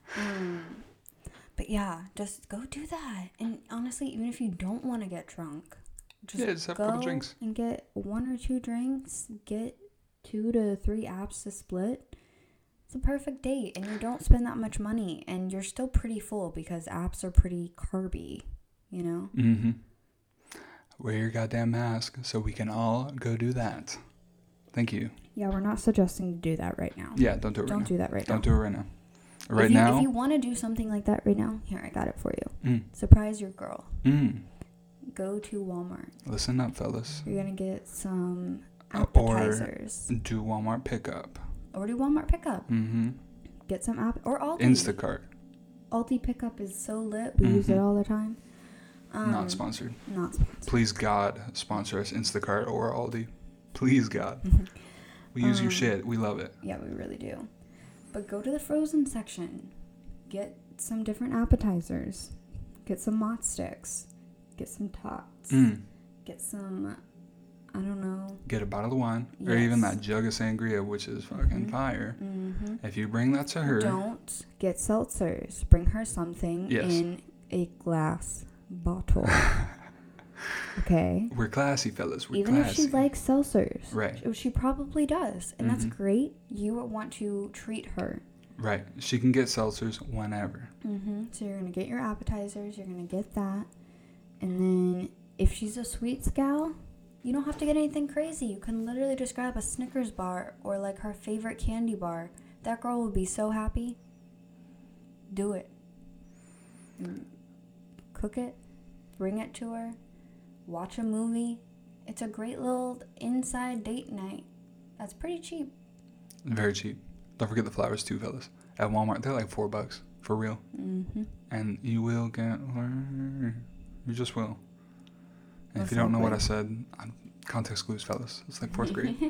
But yeah, just go do that. And honestly, even if you don't want to get drunk, Just have a go couple drinks. and get 1 or 2 drinks. Get 2 to 3 apps to split. It's a perfect date, and you don't spend that much money, and you're still pretty full because apps are pretty carby, you know? Mm-hmm. Wear your goddamn mask so we can all go do that. Thank you. Yeah, we're not suggesting to do that right now. Yeah, don't do it right Don't now. do that right now. Don't do it right now. Right if now. you want to do something like that right now, here, I got it for you. Mm. Surprise your girl. Mm. Go to Walmart. Listen up, fellas. You're going to get some Or appetizers. do Walmart pickup. Or do Walmart pickup. Mm-hmm. Get some or Aldi. Instacart. Aldi pickup is so lit. We use it all the time. Not sponsored. Not sponsored. Please, God, sponsor us, Instacart or Aldi. Please, God. We use your shit. We love it. Yeah, we really do. But go to the frozen section. Get some different appetizers. Get some mott sticks. Get some tots. Get some, I don't know. Get a bottle of wine. Yes. Or even that jug of sangria, which is fucking fire. If you bring that to her. Don't get seltzers. Bring her something in a glass bottle. Okay. We're classy, fellas. We're Even classy. if she likes seltzers. Right. She probably does. And that's great. You want to treat her. Right. She can get seltzers whenever. So you're going to get your appetizers. You're going to get that. And then if she's a sweets gal, you don't have to get anything crazy. You can literally just grab a Snickers bar or like her favorite candy bar. That girl will be so happy. Do it. Cook it. Bring it to her. Watch a movie. It's a great little inside date night. That's pretty cheap. Very cheap. Don't forget the flowers too, fellas. At Walmart, they're like $4 for real. And you will get. You just will. And if you don't know what I said, context clues, fellas. It's like 4th grade.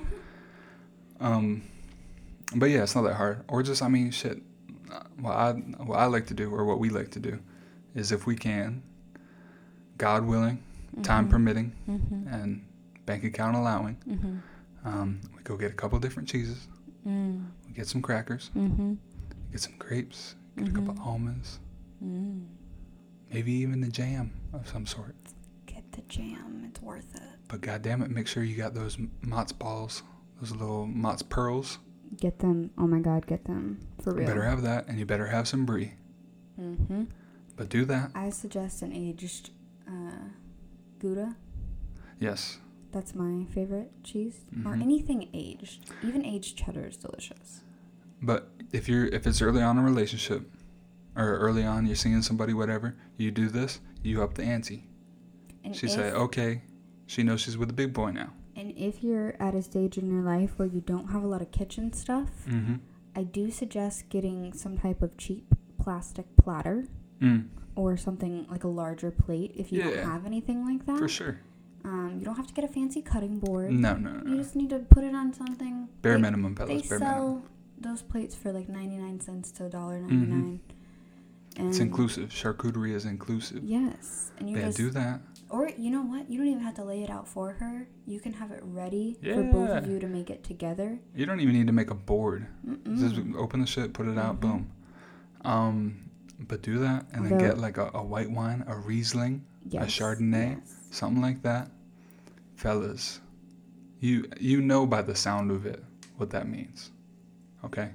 But yeah, it's not that hard. Or just, I mean, shit. What I like to do, or what we like to do, is if we can, God willing, time permitting, and bank account allowing, we go get a couple different cheeses. We get some crackers. Get some grapes. Get a couple almonds. Maybe even a jam of some sort. Get the jam. It's worth it. But goddamn it, make sure you got those Mott's balls, those little Mott's pearls. Get them. Oh my God, get them for real. You better have that, and you better have some brie. But do that. I suggest an aged Gouda. Yes. That's my favorite cheese. Or anything aged. Even aged cheddar is delicious. But if it's early on in a relationship, or early on you're seeing somebody, whatever, you do this, you up the ante. And she say, okay, she knows she's with a big boy now. And if you're at a stage in your life where you don't have a lot of kitchen stuff, I do suggest getting some type of cheap plastic platter. Or something like a larger plate if you don't have anything like that. For sure. You don't have to get a fancy cutting board. No. You just need to put it on something. Bare minimum, fellas. They bare sell minimum. Those plates for like 99 cents to $1.99. And it's inclusive. Charcuterie is inclusive. Yes. And you just do that. Or you know what? You don't even have to lay it out for her. You can have it ready for both of you to make it together. You don't even need to make a board. Just open the shit, put it out, boom. But do that, and then get like a white wine, a Riesling, a Chardonnay, something like that. Fellas, you know by the sound of it what that means. Okay?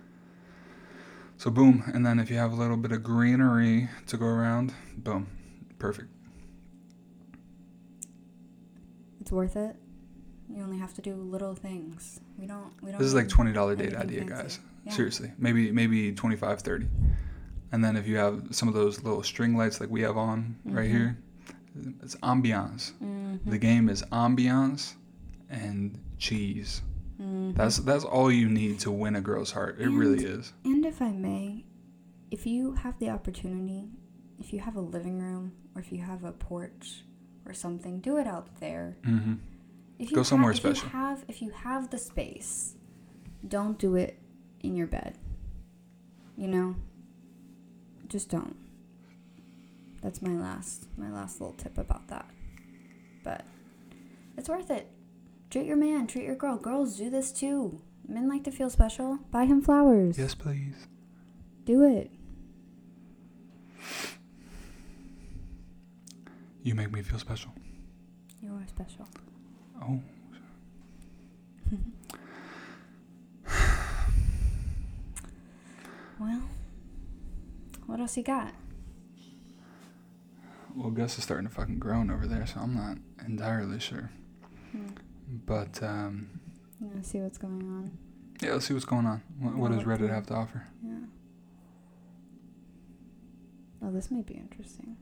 So boom, and then if you have a little bit of greenery to go around, boom, perfect. It's worth it. You only have to do little things. We don't. This is like $20 date idea, guys. Yeah. Seriously, maybe 25, 30. And then if you have some of those little string lights like we have on right here, it's ambiance. The game is ambiance and cheese. That's all you need to win a girl's heart. It really is. And if I may, if you have the opportunity, if you have a living room or if you have a porch or something, do it out there. Go somewhere special. If you have the space, don't do it in your bed. You know? Just don't. That's my last little tip about that. But it's worth it. Treat your man, treat your girl. Girls do this too. Men like to feel special. Buy him flowers. Yes, please. Do it. You make me feel special. You are special. Oh. Well, what else you got? Well, Gus is starting to fucking groan over there, so I'm not entirely sure. But, Let's see what's going on. Yeah, let's see what's going on. What does Reddit have to offer? Yeah. Oh, this might be interesting.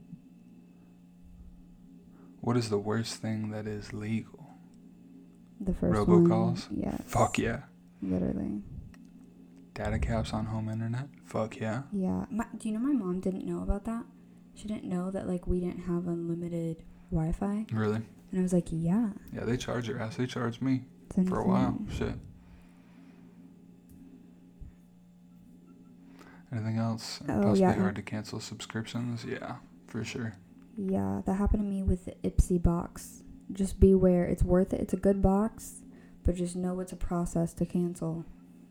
What is the worst thing that is legal? The first robocalls? One, yes. Fuck yeah. Literally. Data caps on home internet? Fuck yeah. Yeah. Do you know my mom didn't know about that? She didn't know that, like, we didn't have unlimited Wi-Fi. Really? And I was like, yeah. Yeah, they charge your ass. They charged me for a while. Shit. Anything else? Oh, Possibly yeah. hard to cancel subscriptions? Yeah, for sure. Yeah, that happened to me with the Ipsy box. Just beware. It's worth it. It's a good box, but just know it's a process to cancel.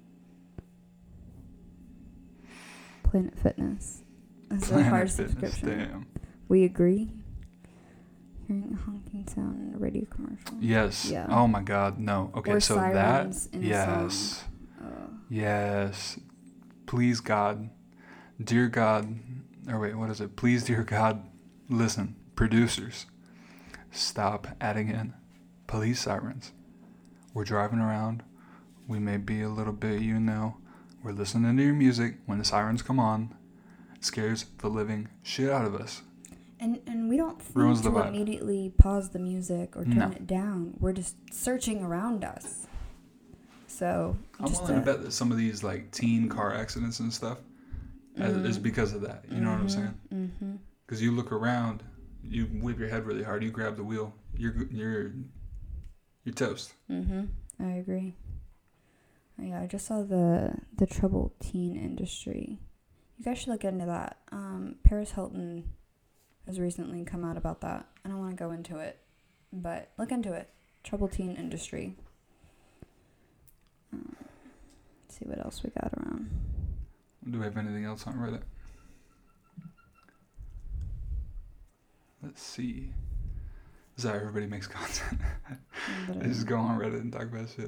Planet Fitness. That's a hard subscription. Damn. We agree? Hearing a honking sound in a radio commercial. Yes. Yeah. Oh my God, no. Okay, Or so sirens that. in a Yes. song. Yes. Please, God. Dear God. Or wait, what is it? Please, dear God. Listen, producers. Stop adding in police sirens. We're driving around. We may be a little bit, we're listening to your music. When the sirens come on, it scares the living shit out of us. And we don't think Ruins the to vibe. immediately pause the music or turn No. it down. We're just searching around us. So I'm just willing to bet that some of these like teen car accidents and stuff is because of that. You know what I'm saying? Mm-hmm. Because you look around, you whip your head really hard, you grab the wheel, you're toast. Mm-hmm. I agree. Yeah, I just saw the troubled teen industry. You guys should look into that. Paris Hilton has recently come out about that. I don't want to go into it, but look into it. Troubled teen industry. Let's see what else we got around. Do we have anything else on Reddit? Let's see. This is how everybody makes content. They just go on Reddit and talk about shit.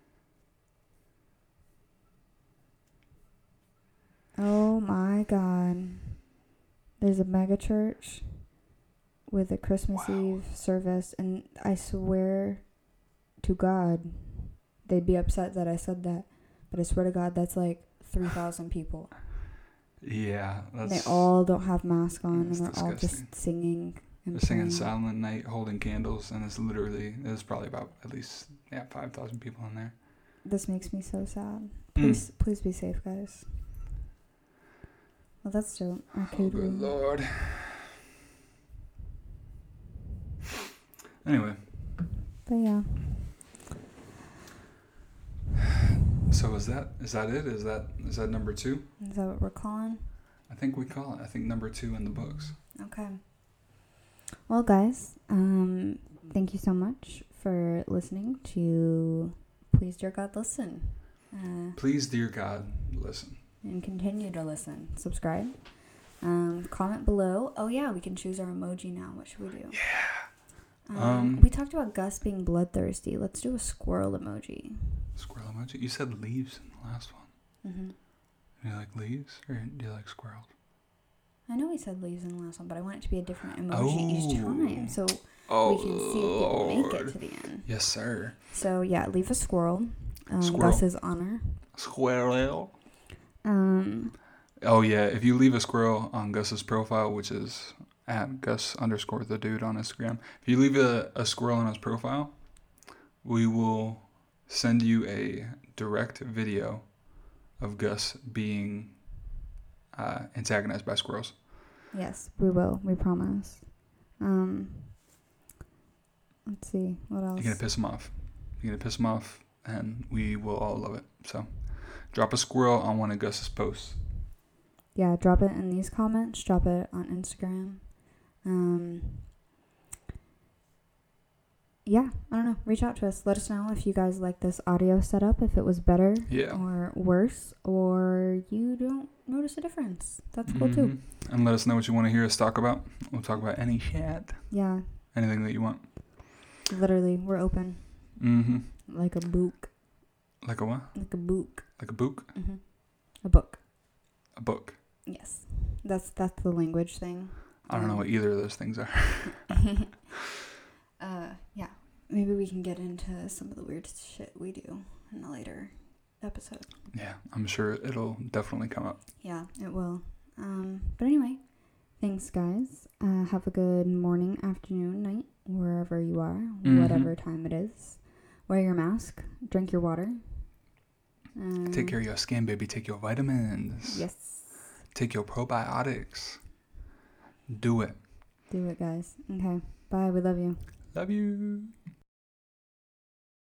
Oh my God. There's a mega church with a Christmas Eve service, and I swear to God, they'd be upset that I said that, but I swear to God, that's like 3,000 people. Yeah, They all don't have masks on, and that's they're all disgusting. just singing and They're singing praying. Silent Night, holding candles, and there's probably about at least 5,000 people in there. This makes me so sad. Please be safe, guys. Well, that's dope. Arcade Good room. Lord. Anyway, But yeah. so is that it? Is that number 2? Is that what we're calling? I think we call it. I think number 2 in the books. Okay. Well, guys, thank you so much for listening to Please Dear God Listen. Please, dear God, listen. And continue to listen. Subscribe. Comment below. Oh, yeah, we can choose our emoji now. What should we do? Yeah. We talked about Gus being bloodthirsty. Let's do a squirrel emoji. Squirrel emoji? You said leaves in the last one. Mm-hmm. Do you like leaves or do you like squirrels? I know we said leaves in the last one, but I want it to be a different emoji each time. So we can see if people make it to the end. Yes, sir. So, yeah, leave a squirrel. Squirrel. Gus's honor. Squirrel. Oh, yeah. If you leave a squirrel on Gus's profile, which is at Gus_the dude on Instagram, if you leave a squirrel on his profile, we will send you a direct video of Gus being antagonized by squirrels. Yes, we will. We promise. Let's see. What else? You're going to piss him off, and we will all love it. So, drop a squirrel on one of Gus's posts. Yeah, drop it in these comments. Drop it on Instagram. Yeah, I don't know. Reach out to us. Let us know if you guys like this audio setup, if it was better or worse, or you don't notice a difference. That's cool too. And let us know what you want to hear us talk about. We'll talk about any shit. Yeah. Anything that you want. Literally, we're open. Mm-hmm. Like a book. Like a what? Like a book. Like a book? Mm-hmm. A book. A book. Yes. That's the language thing. I don't know what either of those things are. Yeah. Maybe we can get into some of the weird shit we do in a later episode. Yeah, I'm sure it'll definitely come up. Yeah, it will. But anyway, thanks, guys. Have a good morning, afternoon, night, wherever you are, whatever time it is. Wear your mask. Drink your water. Take care of your skin, baby. Take your vitamins. Yes. Take your probiotics. Do it. Do it, guys. Okay. Bye. We love you. Love you.